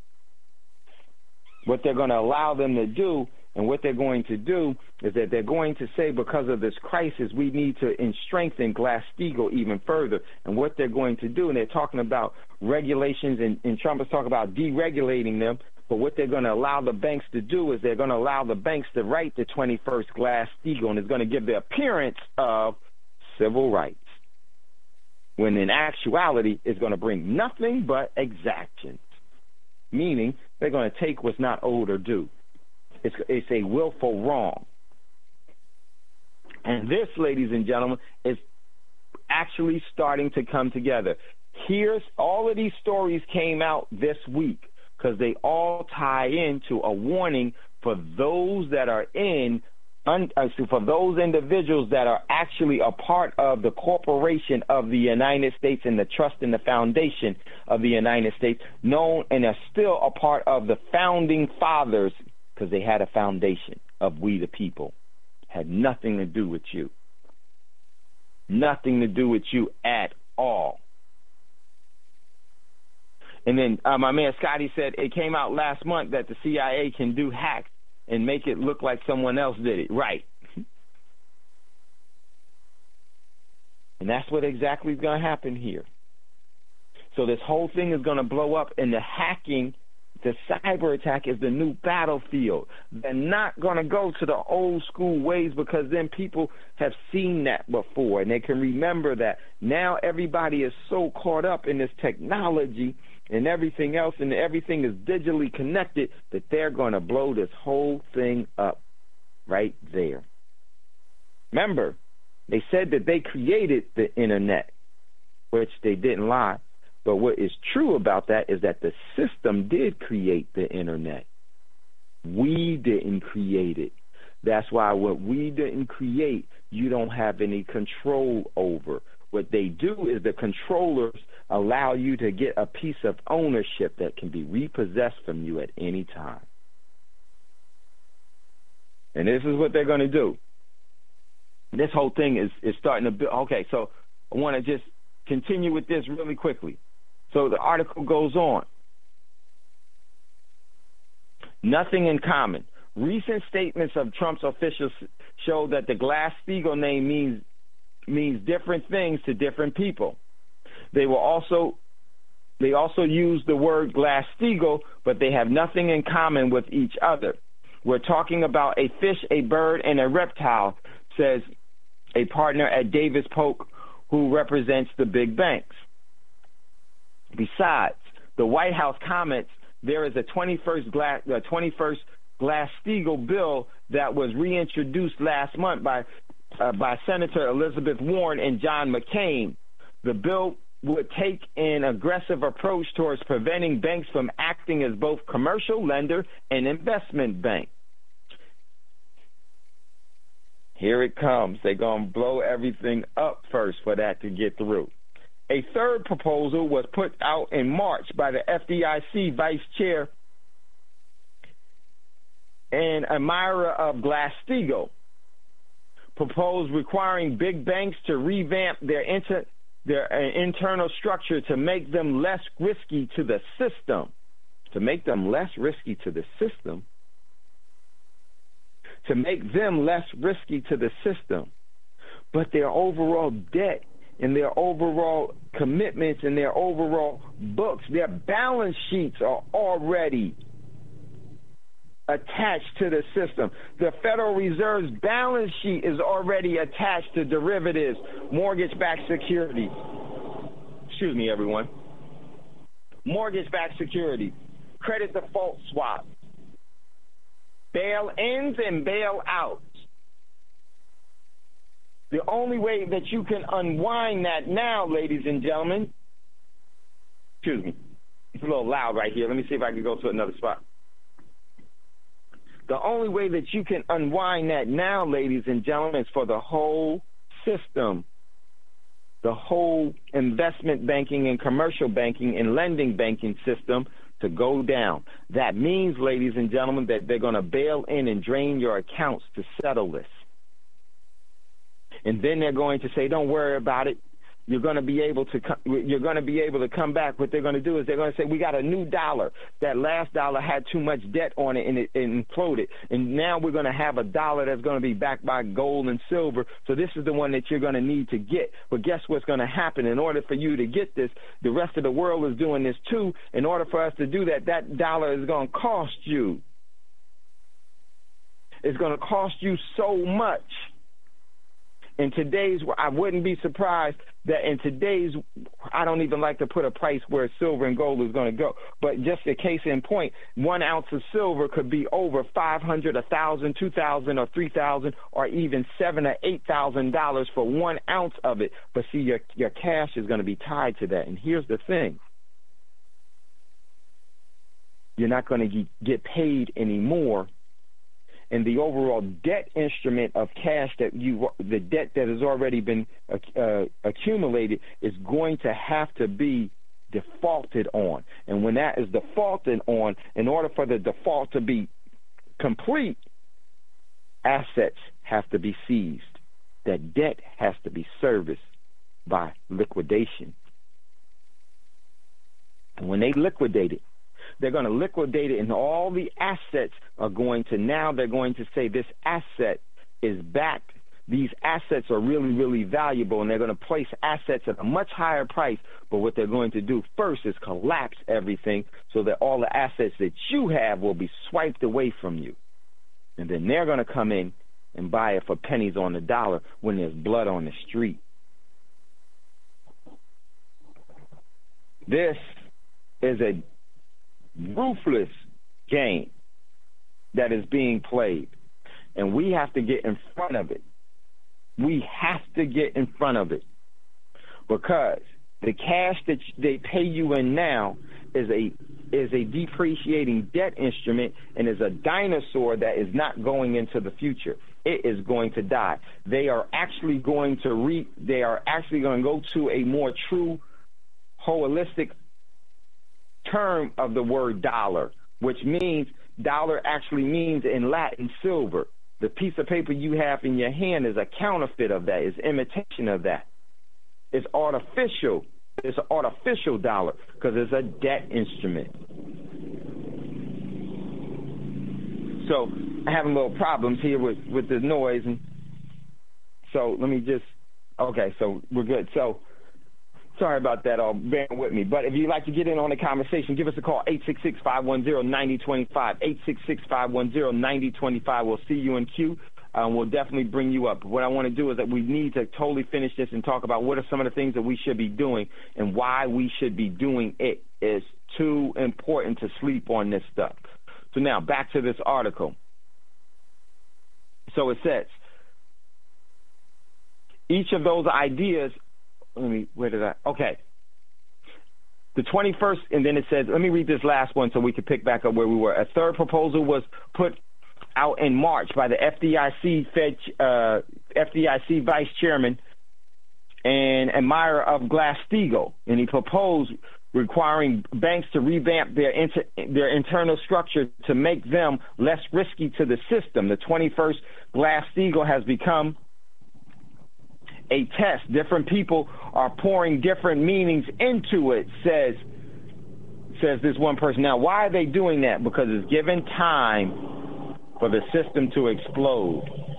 What they're going to allow them to do, and what they're going to do, is that they're going to say, because of this crisis, we need to strengthen Glass-Steagall even further. And what they're going to do, and they're talking about regulations, and, and Trump is talking about deregulating them, but what they're going to allow the banks to do is they're going to allow the banks to write the twenty-first Glass-Steagall, and it's going to give the appearance of civil rights, when in actuality it's going to bring nothing but exactions, meaning they're going to take what's not owed or due. It's, it's a willful wrong. And this, ladies and gentlemen, is actually starting to come together. Here's all of these stories came out this week because they all tie into a warning for those that are in Un, uh, for those individuals that are actually a part of the corporation of the United States and the trust and the foundation of the United States, known and are still a part of the founding fathers, because they had a foundation of we the people. Had nothing to do with you. Nothing to do with you at all. And then uh, my man Scotty said it came out last month that the C I A can do hacks and make it look like someone else did it. Right. And that's what exactly is going to happen here. So this whole thing is going to blow up, and the hacking, the cyber attack is the new battlefield. They're not going to go to the old school ways, because then people have seen that before, and they can remember that. Now everybody is so caught up in this technology and everything else, and everything is digitally connected, that they're going to blow this whole thing up right there. Remember, they said that they created the internet, which they didn't lie. But what is true about that is that the system did create the internet. We didn't create it. That's why what we didn't create, you don't have any control over. What they do is the controllers allow you to get a piece of ownership that can be repossessed from you at any time. And this is what they're going to do. This whole thing is, is starting to build. Okay, so I want to just continue with this really quickly. So the article goes on. Nothing in common. Recent statements of Trump's officials show that the Glass-Steagall name means means different things to different people. They will also they also use the word Glass-Steagall, but they have nothing in common with each other. We're talking about a fish, a bird, and a reptile, says a partner at Davis Polk who represents the big banks. Besides, the White House comments there is a twenty-first Glass, uh, twenty-first Glass-Steagall bill that was reintroduced last month by uh, by Senator Elizabeth Warren and John McCain. The bill would take an aggressive approach towards preventing banks from acting as both commercial lender and investment bank. Here it comes. They're going to blow everything up first for that to get through. A third proposal was put out in March by the F D I C Vice Chair and Amira of Glass-Steagall, proposed requiring big banks to revamp their, inter, their uh, internal structure to make them less risky to the system. To make them less risky to the system. To make them less risky to the system. But their overall debt and their overall commitments and their overall books, their balance sheets are already attached to the system. The Federal Reserve's balance sheet is already attached to derivatives, mortgage-backed securities. Excuse me, everyone. Mortgage-backed securities, credit default swaps, bail-ins and bail-outs. The only way that you can unwind that now, ladies and gentlemen, excuse me, it's a little loud right here. Let me see if I can go to another spot. The only way that you can unwind that now, ladies and gentlemen, is for the whole system, the whole investment banking and commercial banking and lending banking system to go down. That means, ladies and gentlemen, that they're going to bail in and drain your accounts to settle this. And then they're going to say, don't worry about it. You're going to be able to come, you're going to be able to come back. What they're going to do is they're going to say, we got a new dollar. That last dollar had too much debt on it and it, it imploded. And now we're going to have a dollar that's going to be backed by gold and silver. So this is the one that you're going to need to get. But guess what's going to happen? In order for you to get this, the rest of the world is doing this too. In order for us to do that, that dollar is going to cost you. It's going to cost you so much. In today's, I wouldn't be surprised that in today's, I don't even like to put a price where silver and gold is going to go. But just a case in point, one ounce of silver could be over five hundred, a thousand, two thousand, or three thousand, or even seven or eight thousand dollars for one ounce of it. But see, your your cash is going to be tied to that. And here's the thing: you're not going to get paid anymore. And the overall debt instrument of cash that you, the debt that has already been uh, accumulated, is going to have to be defaulted on. And when that is defaulted on, in order for the default to be complete, assets have to be seized. That debt has to be serviced by liquidation. And when they liquidate it, they're going to liquidate it, and all the assets are going to, now they're going to say this asset is backed. These assets are really, really valuable, and they're going to place assets at a much higher price. But what they're going to do first is collapse everything so that all the assets that you have will be swiped away from you. And then they're going to come in and buy it for pennies on the dollar when there's blood on the street. This is a ruthless game that is being played, and we have to get in front of it. We have to get in front of it, because the cash that they pay you in now is a is a depreciating debt instrument and is a dinosaur that is not going into the future. It is going to die. They are actually going to re they are actually going to go to a more true holistic term of the word dollar, which means dollar actually means in Latin silver. The piece of paper you have in your hand is a counterfeit of that, is imitation of that. It's artificial. It's an artificial dollar because it's a debt instrument. So I'm having little problems here with, with the noise, and so let me just okay, so we're good. So sorry about that, all. Bear with me. But if you'd like to get in on the conversation, give us a call, eight six six, five one zero, nine zero two five, eight six six, five one zero, nine zero two five. We'll see you in queue. Um, we'll definitely bring you up. What I want to do is that we need to totally finish this and talk about what are some of the things that we should be doing and why we should be doing it. It's too important to sleep on this stuff. So now, back to this article. So it says, each of those ideas, let me, where did I, okay. The twenty-first, and then it says, let me read this last one so we can pick back up where we were. A third proposal was put out in March by the F D I C Fed, uh, F D I C Vice Chairman and admirer of Glass-Steagall, and he proposed requiring banks to revamp their inter- their internal structure to make them less risky to the system. The twenty-first Glass-Steagall has become a test. Different people are pouring different meanings into it, says says this one person. Now, why are they doing that? Because it's given time for the system to explode.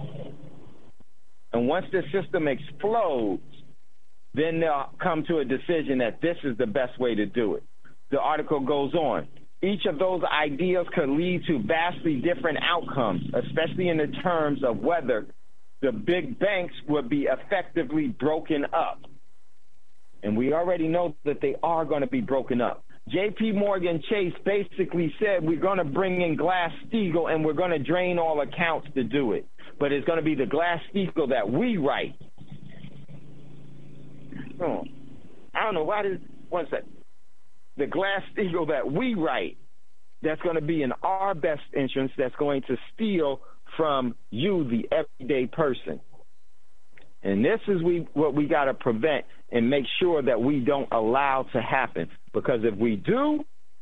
And once the system explodes, then they'll come to a decision that this is the best way to do it. The article goes on. Each of those ideas could lead to vastly different outcomes, especially in the terms of whether the big banks would be effectively broken up. And we already know that they are going to be broken up. J P Morgan Chase basically said we're going to bring in Glass-Steagall and we're going to drain all accounts to do it. But it's going to be the Glass-Steagall that we write. Oh, I don't know why this, one second. The Glass-Steagall that we write, that's going to be in our best interest, that's going to steal from you, the everyday person. And this is we what we got to prevent and make sure that we don't allow to happen. Because if we do,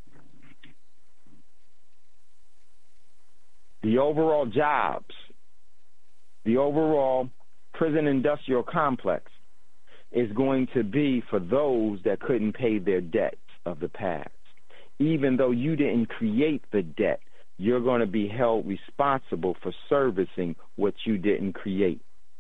the overall jobs, the overall prison industrial complex is going to be for those that couldn't pay their debts of the past. Even though you didn't create the debt, you're going to be held responsible for servicing what you didn't create.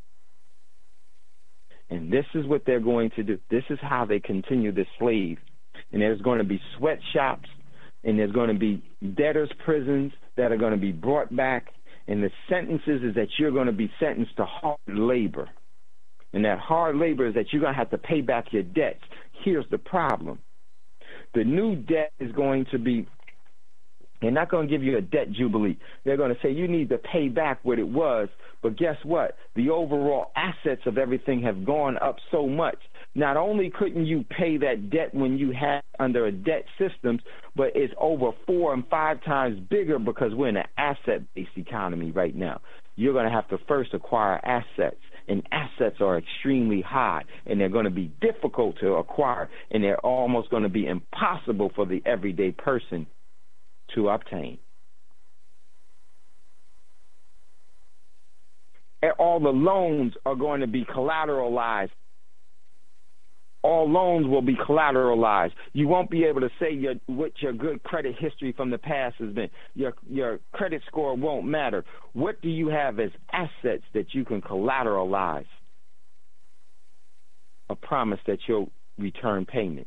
And this is what they're going to do. This is how they continue the slave. And there's going to be sweatshops, and there's going to be debtors' prisons that are going to be brought back. And the sentences is that you're going to be sentenced to hard labor. And that hard labor is that you're going to have to pay back your debts. Here's the problem. The new debt is going to be, they're not going to give you a debt jubilee. They're going to say you need to pay back what it was. But guess what? The overall assets of everything have gone up so much. Not only couldn't you pay that debt when you had under a debt system, but it's over four and five times bigger because we're in an asset-based economy right now. You're going to have to first acquire assets. And assets are extremely high, and they're going to be difficult to acquire, and they're almost going to be impossible for the everyday person to obtain. And all the loans are going to be collateralized. All loans will be collateralized. You won't be able to say your, what your good credit history from the past has been. Your your credit score won't matter. What do you have as assets that you can collateralize? A promise that you'll return payment.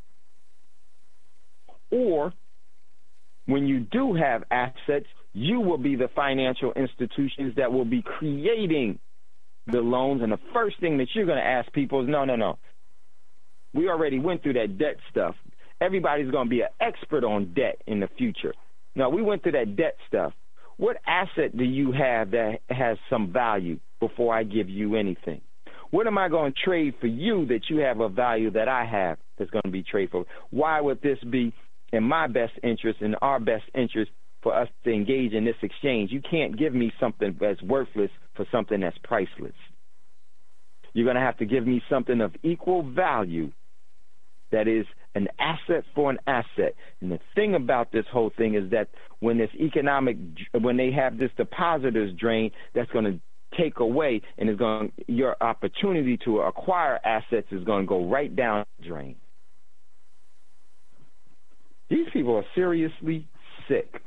Or when you do have assets, you will be the financial institutions that will be creating the loans. And the first thing that you're going to ask people is, no, no, no. We already went through that debt stuff. Everybody's going to be an expert on debt in the future. Now, we went through that debt stuff. What asset do you have that has some value before I give you anything? What am I going to trade for you that you have a value that I have that's going to be traded for? Why would this be in my best interest, in our best interest, for us to engage in this exchange? You can't give me something that's worthless for something that's priceless. You're going to have to give me something of equal value that is an asset for an asset. And the thing about this whole thing is that when this economic, when they have this depositors drain, that's going to take away, and is going, your opportunity to acquire assets is going to go right down the drain. These people are seriously sick.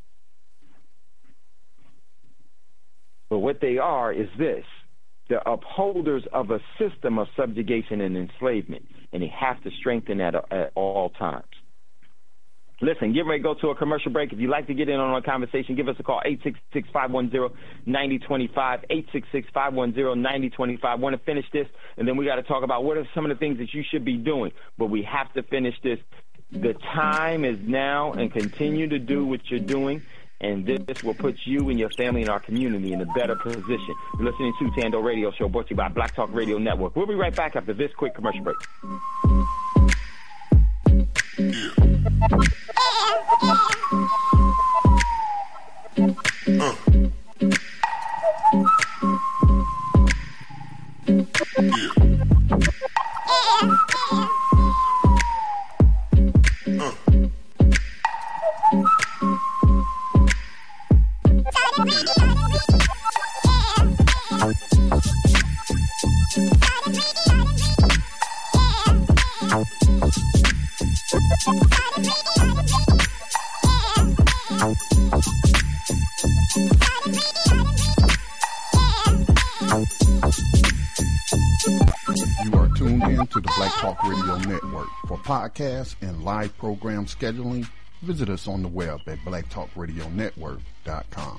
But what they are is this: the upholders of a system of subjugation and enslavement, and they have to strengthen that at all times. Listen, get ready to go to a commercial break. If you'd like to get in on our conversation, give us a call, eight six six, five one zero, nine zero two five, eight six six, five one zero, nine zero two five. I want to finish this, and then we got to talk about what are some of the things that you should be doing. But we have to finish this. The time is now, and continue to do what you're doing. And this will put you and your family and our community in a better position. You're listening to Tando Radio Show, brought to you by Black Talk Radio Network. We'll be right back after this quick commercial break. Podcasts and live program scheduling, visit us on the web at black talk radio network dot com.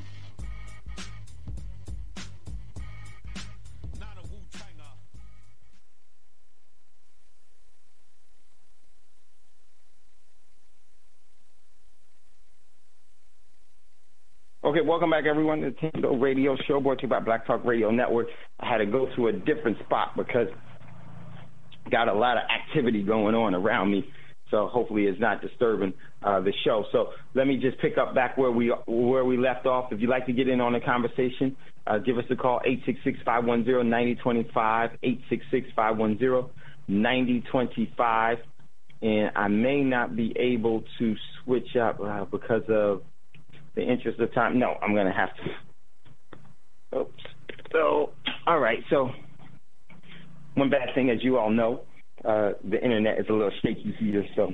Okay, welcome back, everyone, to the Tingo Radio Show, brought to you by Black Talk Radio Network. I had to go to a different spot because got a lot of activity going on around me, so hopefully it's not disturbing uh, the show. So let me just pick up back where we where we left off. If you'd like to get in on the conversation, uh, give us a call, eight six six, five one zero, nine zero two five, eight six six, five one zero, nine zero two five. And I may not be able to switch up uh, because of the interest of time. No, I'm going to have to. Oops. So, all right, so one bad thing, as you all know, uh, the internet is a little shaky here, so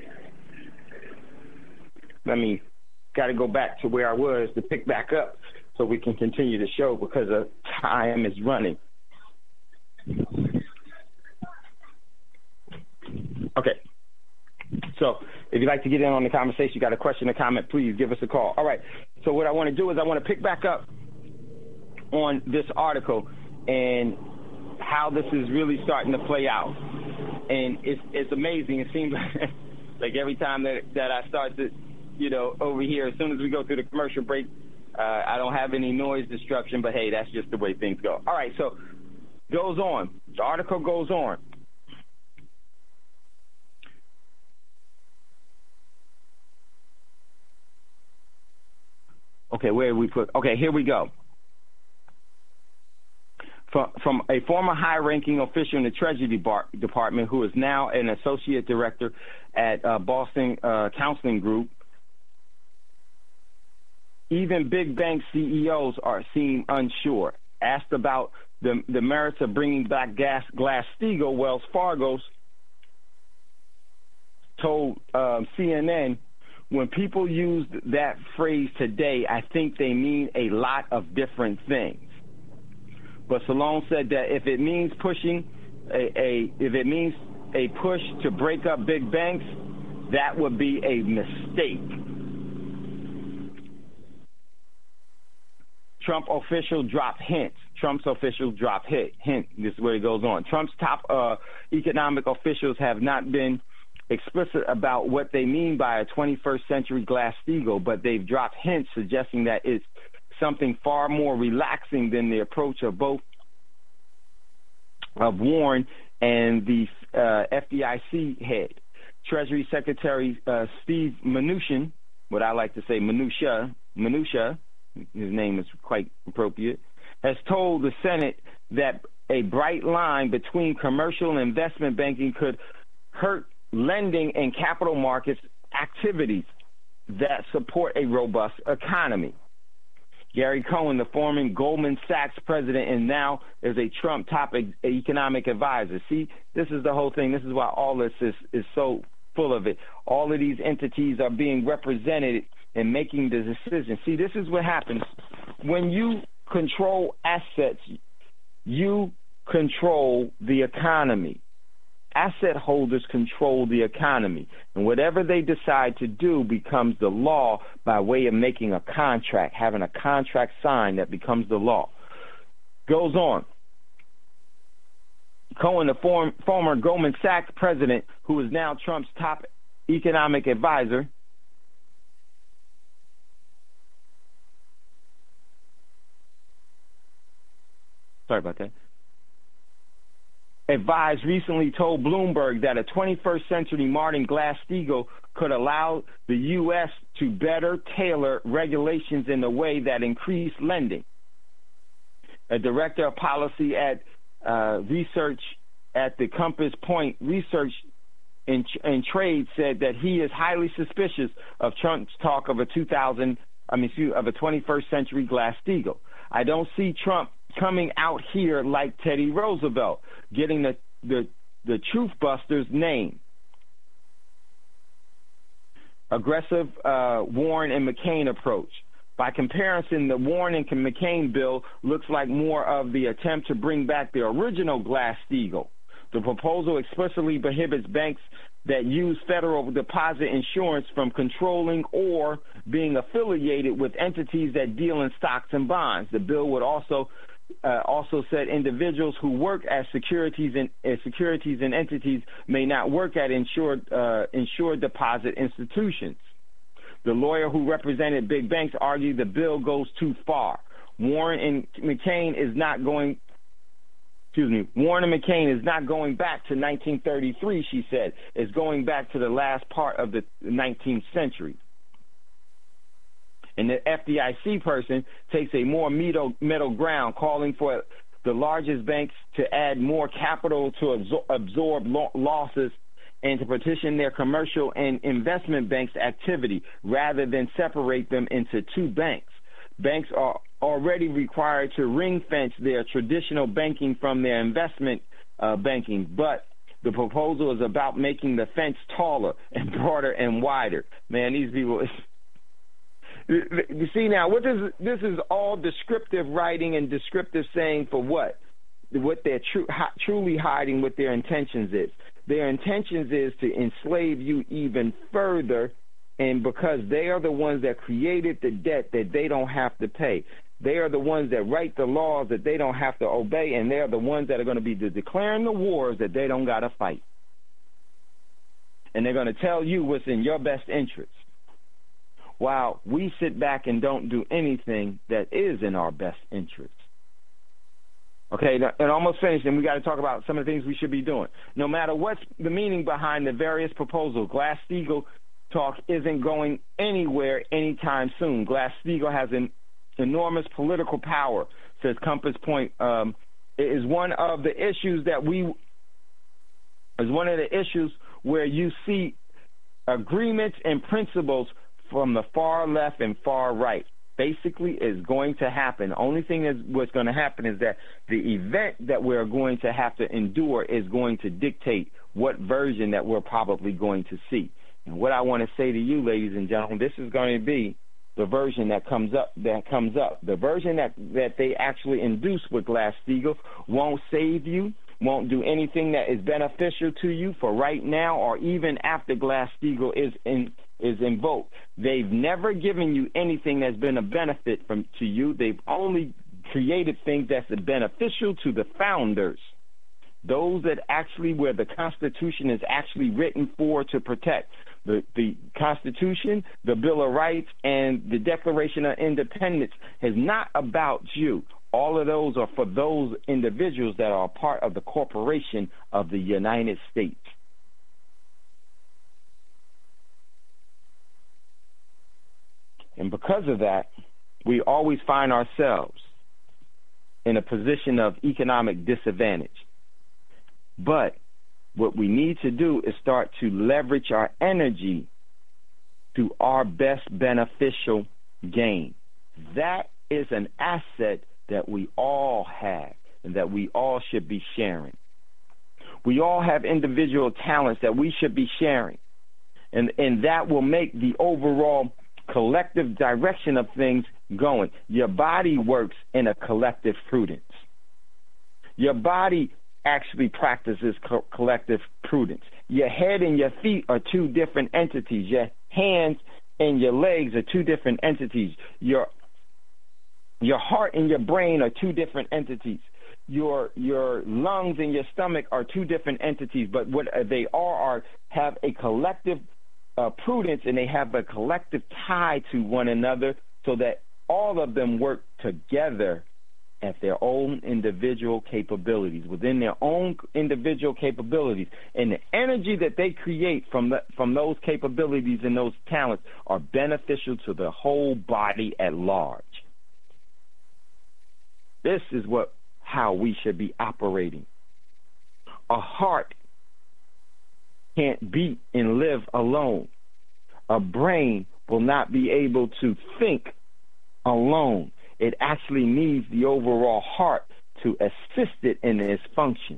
let me got to go back to where I was to pick back up so we can continue the show because of time is running. Okay. So if you'd like to get in on the conversation, you got a question or comment, please give us a call. All right. So what I want to do is I want to pick back up on this article and how this is really starting to play out. And it's it's amazing. It seems like, like every time that, that I start to, you know, over here, as soon as we go through the commercial break, uh, I don't have any noise disruption, but hey, that's just the way things go. All right, so goes on. The article goes on. Okay, where did we put? Okay, here we go. From, from a former high-ranking official in the Treasury Department who is now an associate director at uh, Boston uh, Counseling Group, even big bank C E Os are seem unsure. Asked about the, the merits of bringing back gas, Glass-Steagall, Wells Fargo's told um, C N N, when people use that phrase today, I think they mean a lot of different things. But Salone said that if it means pushing a, a if it means a push to break up big banks, that would be a mistake. Trump official drop hints. Trump's official drop hint. Hint. This is where it goes on. Trump's top uh, economic officials have not been explicit about what they mean by a twenty-first century Glass-Steagall, but they've dropped hints suggesting that it's something far more relaxing than the approach of both of Warren and the uh, F D I C head. Treasury Secretary uh, Steve Mnuchin, what I like to say Minutia, Minutia, his name is quite appropriate, has told the Senate that a bright line between commercial and investment banking could hurt lending and capital markets activities that support a robust economy. Gary Cohn, the former Goldman Sachs president and now is a Trump top e- economic advisor. See, this is the whole thing. This is why all this is, is so full of it. All of these entities are being represented and making the decision. See, this is what happens. When you control assets, you control the economy. Asset holders control the economy, and whatever they decide to do becomes the law by way of making a contract, having a contract signed that becomes the law. Goes on. Cohen, the form, former Goldman Sachs president, who is now Trump's top economic advisor, sorry about that. advised recently told Bloomberg that a twenty-first century Martin Glass-Steagall could allow the U S to better tailor regulations in a way that increased lending. A director of policy at uh, research at the Compass Point Research and, and Trade said that he is highly suspicious of Trump's talk of a two thousand, I mean, of a twenty-first century Glass-Steagall. I don't see Trump coming out here like Teddy Roosevelt, getting the the, the Truth Busters name. Aggressive uh, Warren and McCain approach. By comparison, the Warren and McCain bill looks like more of the attempt to bring back the original Glass-Steagall. The proposal explicitly prohibits banks that use federal deposit insurance from controlling or being affiliated with entities that deal in stocks and bonds. The bill would also uh, also said individuals who work as securities and as securities and entities may not work at insured uh, insured deposit institutions. The lawyer who represented big banks argued the bill goes too far. Warren and McCain is not going. Excuse me. Warren and McCain is not going back to nineteen thirty-three. She said it's going back to the last part of the nineteenth century. And the F D I C person takes a more middle, middle ground, calling for the largest banks to add more capital to absor- absorb lo- losses and to partition their commercial and investment banks' activity rather than separate them into two banks. Banks are already required to ring-fence their traditional banking from their investment uh, banking, but the proposal is about making the fence taller and broader and wider. Man, these people... You see now, what is, this is all descriptive writing and descriptive saying for what? What they're tru- hi- truly hiding what their intentions is. Their intentions is to enslave you even further, and because they are the ones that created the debt that they don't have to pay. They are the ones that write the laws that they don't have to obey, and they are the ones that are going to be declaring the wars that they don't got to fight. And they're going to tell you what's in your best interest, while we sit back and don't do anything that is in our best interest. Okay, and almost finished, and we got to talk about some of the things we should be doing. No matter what's the meaning behind the various proposals, Glass-Steagall talk isn't going anywhere anytime soon. Glass-Steagall has an enormous political power, says Compass Point. Um, it is one of the issues that we is one of the issues where you see agreements and principles from the far left and far right. Basically is going to happen. The only thing that's what's going to happen is that the event that we're going to have to endure is going to dictate what version that we're probably going to see. And what I want to say to you, ladies and gentlemen, this is going to be the version that comes up. That comes up. The version that, that they actually induce with Glass-Steagall won't save you, won't do anything that is beneficial to you for right now or even after Glass-Steagall is in. is invoked. They've never given you anything that's been a benefit from to you. They've only created things that's beneficial to the founders, those that actually where the Constitution is actually written for to protect. The, the Constitution, the Bill of Rights, and the Declaration of Independence is not about you. All of those are for those individuals that are part of the corporation of the United States. And because of that, we always find ourselves in a position of economic disadvantage. But what we need to do is start to leverage our energy to our best beneficial gain. That is an asset that we all have and that we all should be sharing. We all have individual talents that we should be sharing. And, and that will make the overall collective direction of things going. Your body works in a collective prudence. Your body actually practices co- collective prudence. Your head and your feet are two different entities. Your hands and your legs are two different entities. Your your heart and your brain are two different entities. Your your lungs and your stomach are two different entities, but what they are are have a collective Uh, prudence, and they have a collective tie to one another so that all of them work together at their own individual capabilities, within their own individual capabilities. And the energy that they create from the, from those capabilities and those talents are beneficial to the whole body at large. This is what how we should be operating. A heart can't beat and live alone. A brain will not be able to think alone. It actually needs the overall heart to assist it in its functions.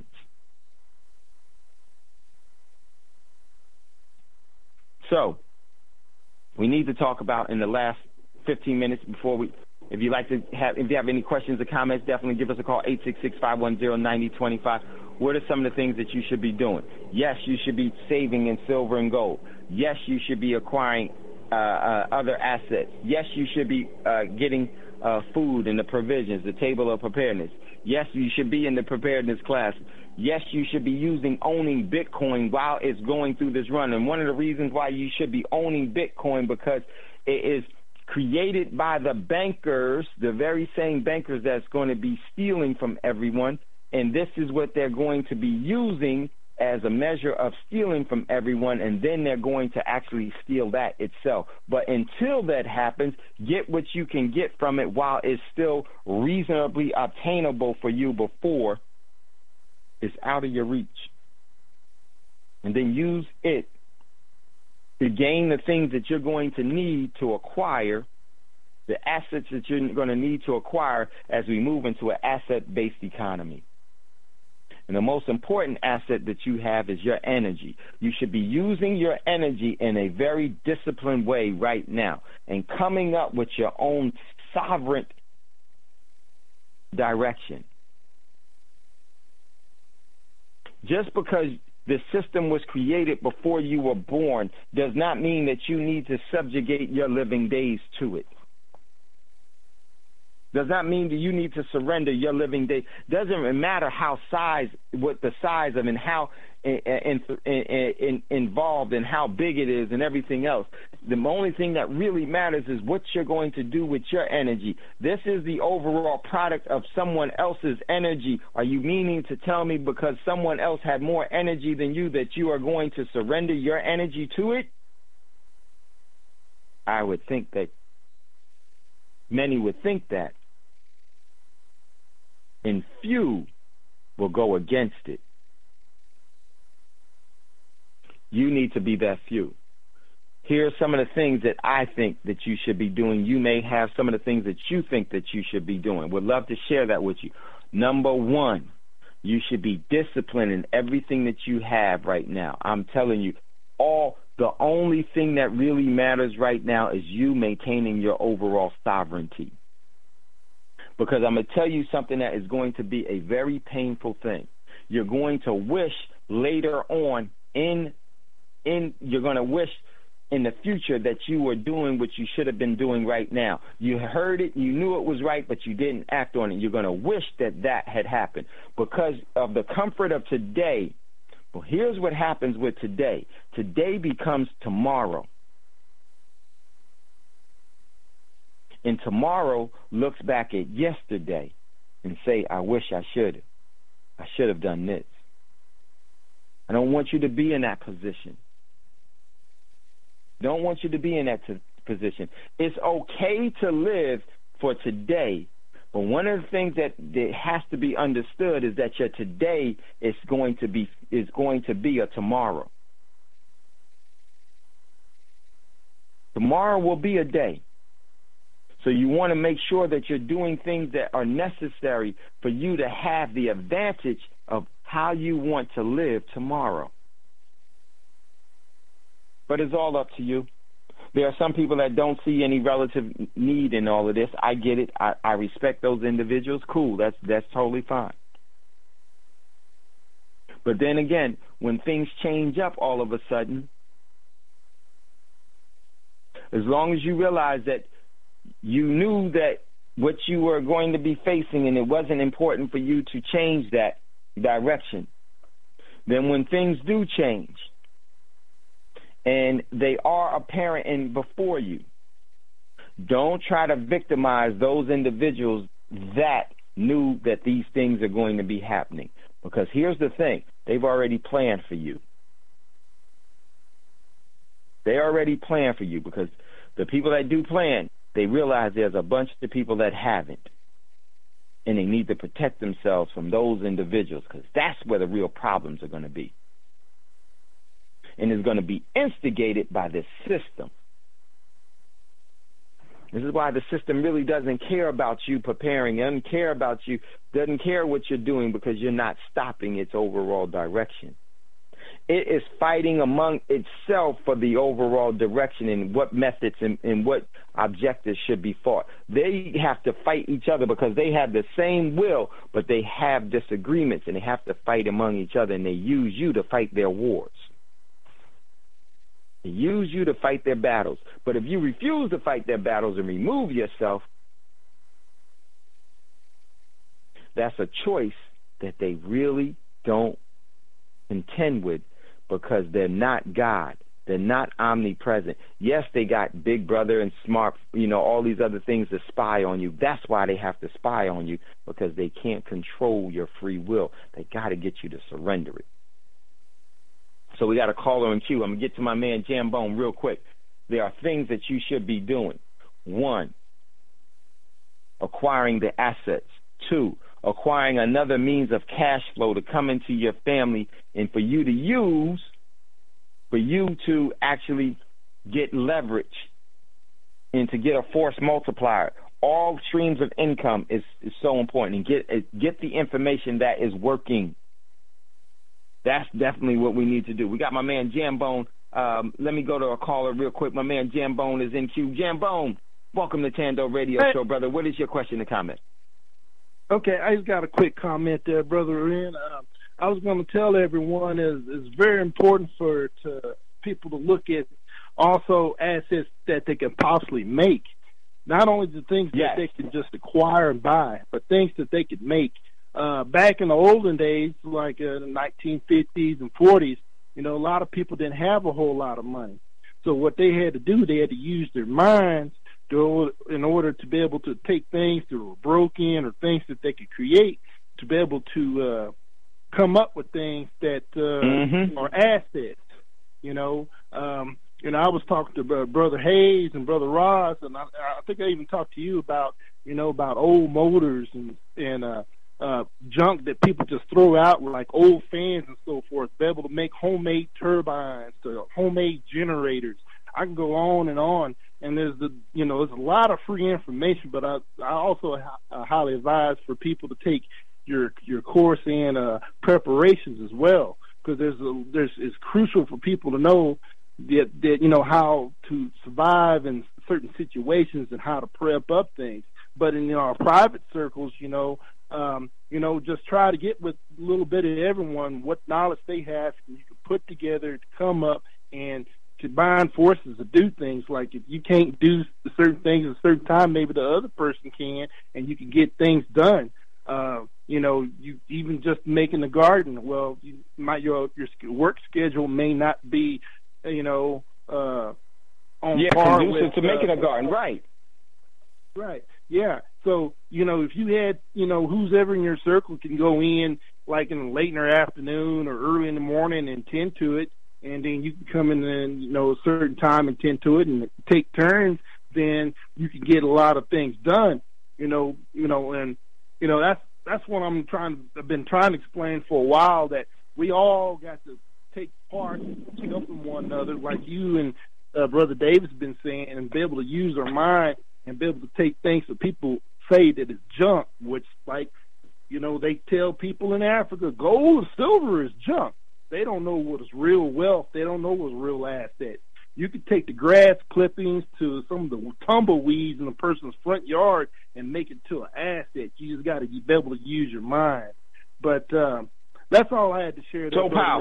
So, we need to talk about in the last fifteen minutes before we, if you like to have, if you have any questions or comments, definitely give us a call, eight six six, five one zero, nine zero two five. What are some of the things that you should be doing? Yes, you should be saving in silver and gold. Yes, you should be acquiring uh, uh, other assets. Yes, you should be uh, getting uh, food and the provisions, the table of preparedness. Yes, you should be in the preparedness class. Yes, you should be using owning Bitcoin while it's going through this run. And one of the reasons why you should be owning Bitcoin, because it is created by the bankers, the very same bankers that's going to be stealing from everyone. And this is what they're going to be using as a measure of stealing from everyone, and then they're going to actually steal that itself. But until that happens, get what you can get from it while it's still reasonably obtainable for you before it's out of your reach. And then use it to gain the things that you're going to need to acquire, the assets that you're going to need to acquire as we move into an asset-based economy. And the most important asset that you have is your energy. You should be using your energy in a very disciplined way right now and coming up with your own sovereign direction. Just because the system was created before you were born does not mean that you need to subjugate your living days to it. Does not mean that you need to surrender your living day. Doesn't matter how size, what the size of, and how in, in, in, involved and how big it is and everything else. The only thing that really matters is what you're going to do with your energy. This is the overall product of someone else's energy. Are you meaning to tell me because someone else had more energy than you that you are going to surrender your energy to it? I would think that many would think that. And few will go against it. You need to be that few. Here are some of the things that I think that you should be doing. You may have some of the things that you think that you should be doing. Would love to share that with you. Number one, you should be disciplined in everything that you have right now. I'm telling you, all the only thing that really matters right now is you maintaining your overall sovereignty. Because I'm going to tell you something that is going to be a very painful thing. You're going to wish later on in, in you're going to wish in the future that you were doing what you should have been doing right now. You heard it, you knew it was right, but you didn't act on it. You're going to wish that that had happened because of the comfort of today. Well, here's what happens with today. Today becomes tomorrow. And tomorrow looks back at yesterday and say, I wish I should have. I should have done this. I don't want you to be in that position. Don't want you to be in that t- position. It's okay to live for today, but one of the things that, that has to be understood is that your today is going to be is going to be a tomorrow. Tomorrow will be a day. So you want to make sure that you're doing things that are necessary for you to have the advantage of how you want to live tomorrow. But it's all up to you. There are some people that don't see any relative need in all of this. I get it. I, I respect those individuals. Cool. That's that's totally fine. But then again, when things change up all of a sudden, as long as you realize that you knew that what you were going to be facing and it wasn't important for you to change that direction, then when things do change and they are apparent and before you, don't try to victimize those individuals that knew that these things are going to be happening. Because here's the thing, they've already planned for you. They already planned for you, because the people that do plan, they realize there's a bunch of people that haven't. And they need to protect themselves from those individuals, because that's where the real problems are going to be. And it's going to be instigated by this system. This is why the system really doesn't care about you preparing, doesn't care about you, doesn't care what you're doing, because you're not stopping its overall direction. It is fighting among itself for the overall direction and what methods and, and what objectives should be fought. They have to fight each other because they have the same will, but they have disagreements, and they have to fight among each other, and they use you to fight their wars. They use you to fight their battles. But if you refuse to fight their battles and remove yourself, that's a choice that they really don't contend with, because they're not God. They're not omnipresent. Yes, they got Big Brother and Smart, you know, all these other things to spy on you. That's why they have to spy on you, because they can't control your free will. They got to get you to surrender it. So we got a caller in queue. I'm going to get to my man Jambone real quick. There are things that you should be doing. One, acquiring the assets. Two, acquiring another means of cash flow to come into your family and for you to use, for you to actually get leverage and to get a force multiplier. All streams of income is, is so important. And get, get the information that is working. That's definitely what we need to do. We got my man Jambone. Um, let me go to a caller real quick. My man Jambone is in queue. Jambone, welcome to Tando Radio hey. Show, brother. What is your question or comment? Okay, I just got a quick comment there, Brother Ren. Uh, I was going to tell everyone is it's very important for to people to look at also assets that they can possibly make. Not only the things yes. that they can just acquire and buy, but things that they could make. Uh, back in the olden days, like uh, the nineteen fifties and forties, you know, a lot of people didn't have a whole lot of money. So what they had to do, they had to use their minds to, in order to be able to take things that were broken or things that they could create, to be able to uh, come up with things that uh, mm-hmm. are assets. You know, um, you know, I was talking to uh, Brother Hayes and Brother Ross, and I, I think I even talked to you about, you know, about old motors and and uh, uh, junk that people just throw out, like old fans and so forth. Be able to make homemade turbines, to homemade generators. I can go on and on, and there's the, you know, there's a lot of free information. But I, I also uh, highly advise for people to take your your course in uh, preparations as well, because there's a, there's it's crucial for people to know that, that you know how to survive in certain situations and how to prep up things. But in, you know, our private circles, you know, um, you know, just try to get with a little bit of everyone, what knowledge they have, and you can put together to come up and combine forces to do things. Like if you can't do certain things at a certain time, maybe the other person can, and you can get things done. Uh, you know, you even just making a garden. Well, you might, your your work schedule may not be, you know, uh, on yeah, par conducive with to making uh, a garden, right? Right. Yeah. So, you know, if you had, you know, who's ever in your circle can go in like in late in the afternoon or early in the morning and tend to it, and then you can come in and, you know, a certain time and tend to it and take turns, then you can get a lot of things done, you know, you know, and, you know, that's, that's what I'm trying, I've been trying to explain for a while, that we all got to take part in helping one another, like you and uh, Brother Davis have been saying, and be able to use our mind and be able to take things that people say that is junk, which, like, you know, they tell people in Africa, gold and silver is junk. They don't know what is real wealth. They don't know what's real assets. You could take the grass clippings to some of the tumbleweeds in a person's front yard and make it to an asset. You just got to be able to use your mind. But um, that's all I had to share. So powerful.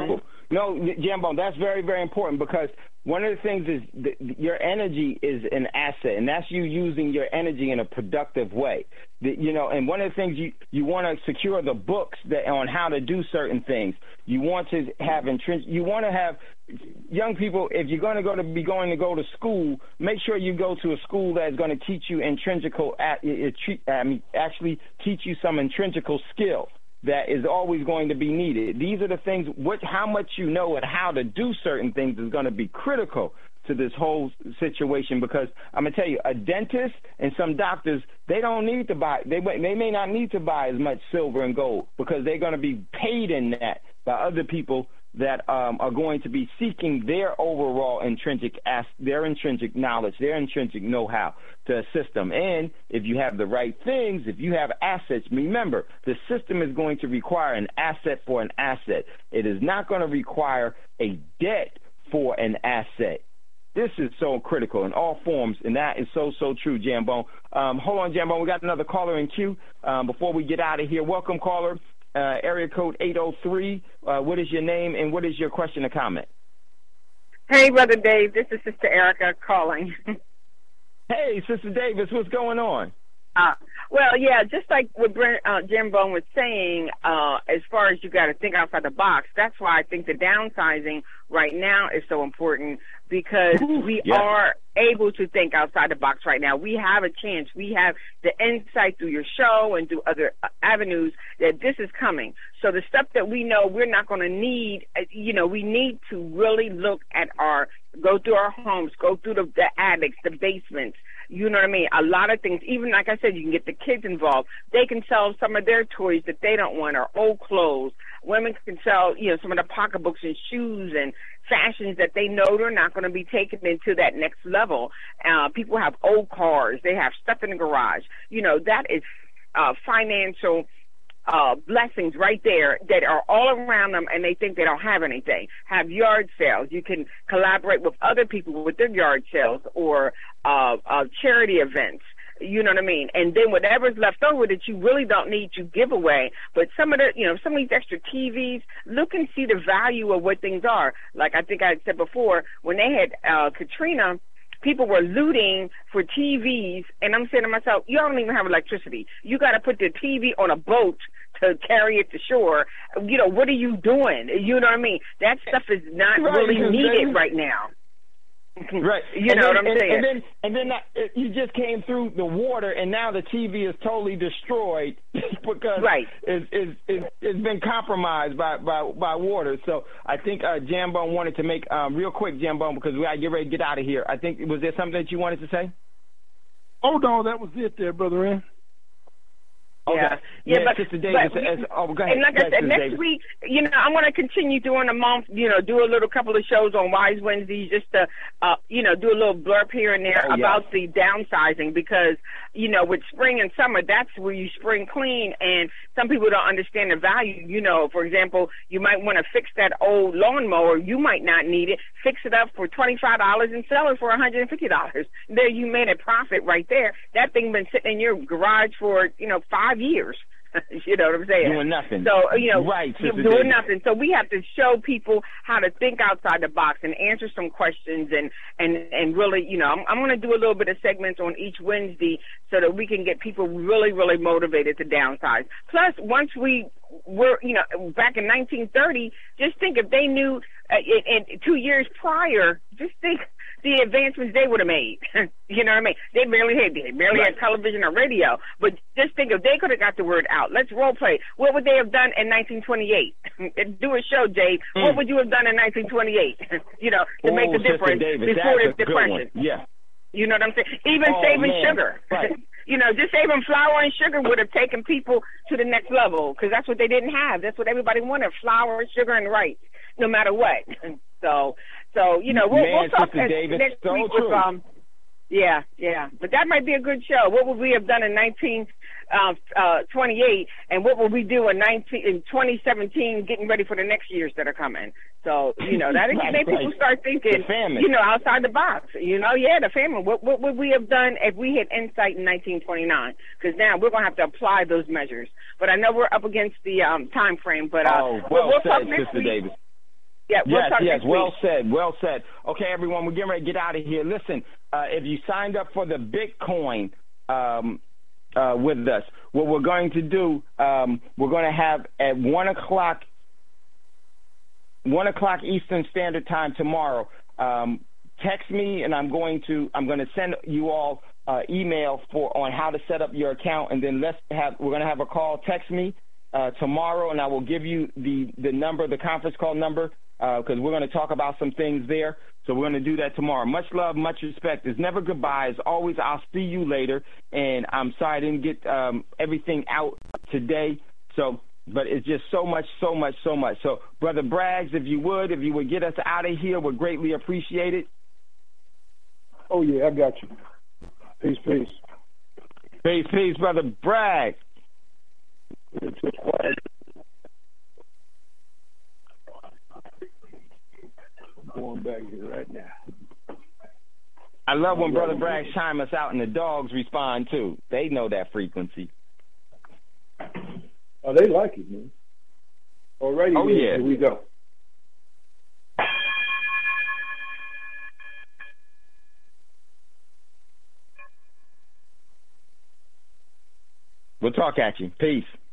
no, Jambo, that's very, very important because one of the things is th- your energy is an asset, and that's you using your energy in a productive way. The, you know, and one of the things you, you want to secure the books that on how to do certain things. You want to have intrinsic. You want to have young people. If you're going to go to be going to go to school, make sure you go to a school that's going to teach you intrinsical. I mean, actually teach you some intrinsical skill that is always going to be needed. These are the things, what, how much you know and how to do certain things is going to be critical to this whole situation because I'm going to tell you, a dentist and some doctors, they don't need to buy, they, they may not need to buy as much silver and gold because they're going to be paid in that by other people that um, are going to be seeking their overall intrinsic, their intrinsic knowledge, their intrinsic know-how to assist them. And if you have the right things, if you have assets, remember, the system is going to require an asset for an asset. It is not going to require a debt for an asset. This is so critical in all forms, and that is so, so true, Jambone. Um, hold on, Jambone. We got another caller in queue um, before we get out of here. Welcome, caller. Uh, area code eight oh three. Uh, what is your name and what is your question or comment? Hey, Brother Dave. This is Sister Erica calling. Hey, Sister Davis. What's going on? Uh, well, yeah, just like what Brent, uh, Jim Bone was saying, uh, as far as you got to think outside the box, that's why I think the downsizing right now is so important because Ooh, we yeah. are able to think outside the box right now. We have a chance. We have the insight through your show and through other uh, avenues that this is coming. So the stuff that we know we're not going to need, uh, you know, we need to really look at our, go through our homes, go through the, the attics, the basements, you know what I mean? A lot of things, even like I said, you can get the kids involved. They can sell some of their toys that they don't want or old clothes. Women can sell, you know, some of the pocketbooks and shoes and fashions that they know they're not going to be taken into that next level. Uh, people have old cars. They have stuff in the garage. You know, that is uh, financial Uh, blessings right there that are all around them and they think they don't have anything. Have yard sales. You can collaborate with other people with their yard sales or uh, uh, charity events. You know what I mean? And then whatever's left over that you really don't need to give away. But some of the, you know, some of these extra T Vs, look and see the value of what things are. Like I think I said before, when they had uh, Katrina, people were looting for T Vs, and I'm saying to myself, you don't even have electricity. You got to put the T V on a boat to carry it to shore. You know, what are you doing? You know what I mean? That stuff is not right, really needed right now. Right. You and know then, what I'm and, saying? And then, and then that, you just came through the water, and now the T V is totally destroyed because right. it's, it's, it's, it's been compromised by, by, by water. So I think uh, Jambone wanted to make, um, real quick, Jambone, because we got to get ready to get out of here. I think, was there something that you wanted to say? Oh, no, that was it there, Brother Ann. Okay. Yeah, yeah, but, Sister Davis. but, as, oh, go ahead. And like go I ahead, said, Sister next Davis. week, you know, I'm going to continue doing a month, you know, do a little couple of shows on Wise Wednesdays just to, uh, you know, do a little blurb here and there oh, about yes. the downsizing because, you know, with spring and summer, that's where you spring clean, and some people don't understand the value. You know, for example, you might want to fix that old lawnmower. You might not need it. Fix it up for twenty-five dollars and sell it for one hundred fifty dollars. There you made a profit right there. That thing been sitting in your garage for, you know, five years. You know what I'm saying? Doing nothing. So, you know, right, you're Sister doing Davis. nothing. So we have to show people how to think outside the box and answer some questions and, and, and really, you know, I'm, I'm going to do a little bit of segments on each Wednesday so that we can get people really, really motivated to downsize. Plus, once we were, you know, back in nineteen thirty, just think if they knew uh, in, in two years prior, just think the advancements they would have made. You know what I mean? They barely had they barely right. had television or radio. But just think if they could have got the word out. Let's role play. What would they have done in nineteen twenty-eight? Do a show, Dave. Mm. What would you have done in nineteen twenty-eight? You know, to oh, make the difference Davis, before the depression. Yeah. You know what I'm saying? Even oh, saving man. sugar. Right. You know, just saving flour and sugar would have taken people to the next level because that's what they didn't have. That's what everybody wanted: flour, sugar, and rice, no matter what. So, so you know, we'll, Man, we'll talk Sister Davis, next so week true. with um. Yeah, yeah, but that might be a good show. What would we have done in nineteen twenty-eight, and what will we do in nineteen in twenty seventeen, getting ready for the next years that are coming? So you know that right, make right. people start thinking, you know, outside the box. You know, yeah, the famine. What what would we have done if we had insight in nineteen twenty-nine? Because now we're gonna have to apply those measures. But I know we're up against the um, time frame. But uh, oh, well we'll said, talk next Sister week. Davis. Yeah, we'll yes, talk yes, next well week. said, well said. Okay, everyone, we're getting ready to get out of here. Listen, uh, if you signed up for the Bitcoin um, uh, with us, what we're going to do, um, we're going to have at one o'clock, one o'clock Eastern Standard Time tomorrow. Um, text me, and I'm going to I'm going to send you all uh, email for on how to set up your account, and then let's have we're going to have a call. Text me uh, tomorrow, and I will give you the the number, the conference call number. Because uh, we're going to talk about some things there. So we're going to do that tomorrow. Much love, much respect. There's never goodbye. It's always I'll see you later. And I'm sorry I didn't get um, everything out today. So, but it's just so much, so much, so much. So, Brother Braggs, if you would, if you would get us out of here, would greatly appreciate it. Oh, yeah, I got you. Peace, peace. Peace, peace, Brother Bragg. Going back here right now. I love when Brother Bragg chime us out and the dogs respond too. They know that frequency. Oh, they like it, man. Alrighty, oh, man. yeah. Here we go. We'll talk at you. Peace.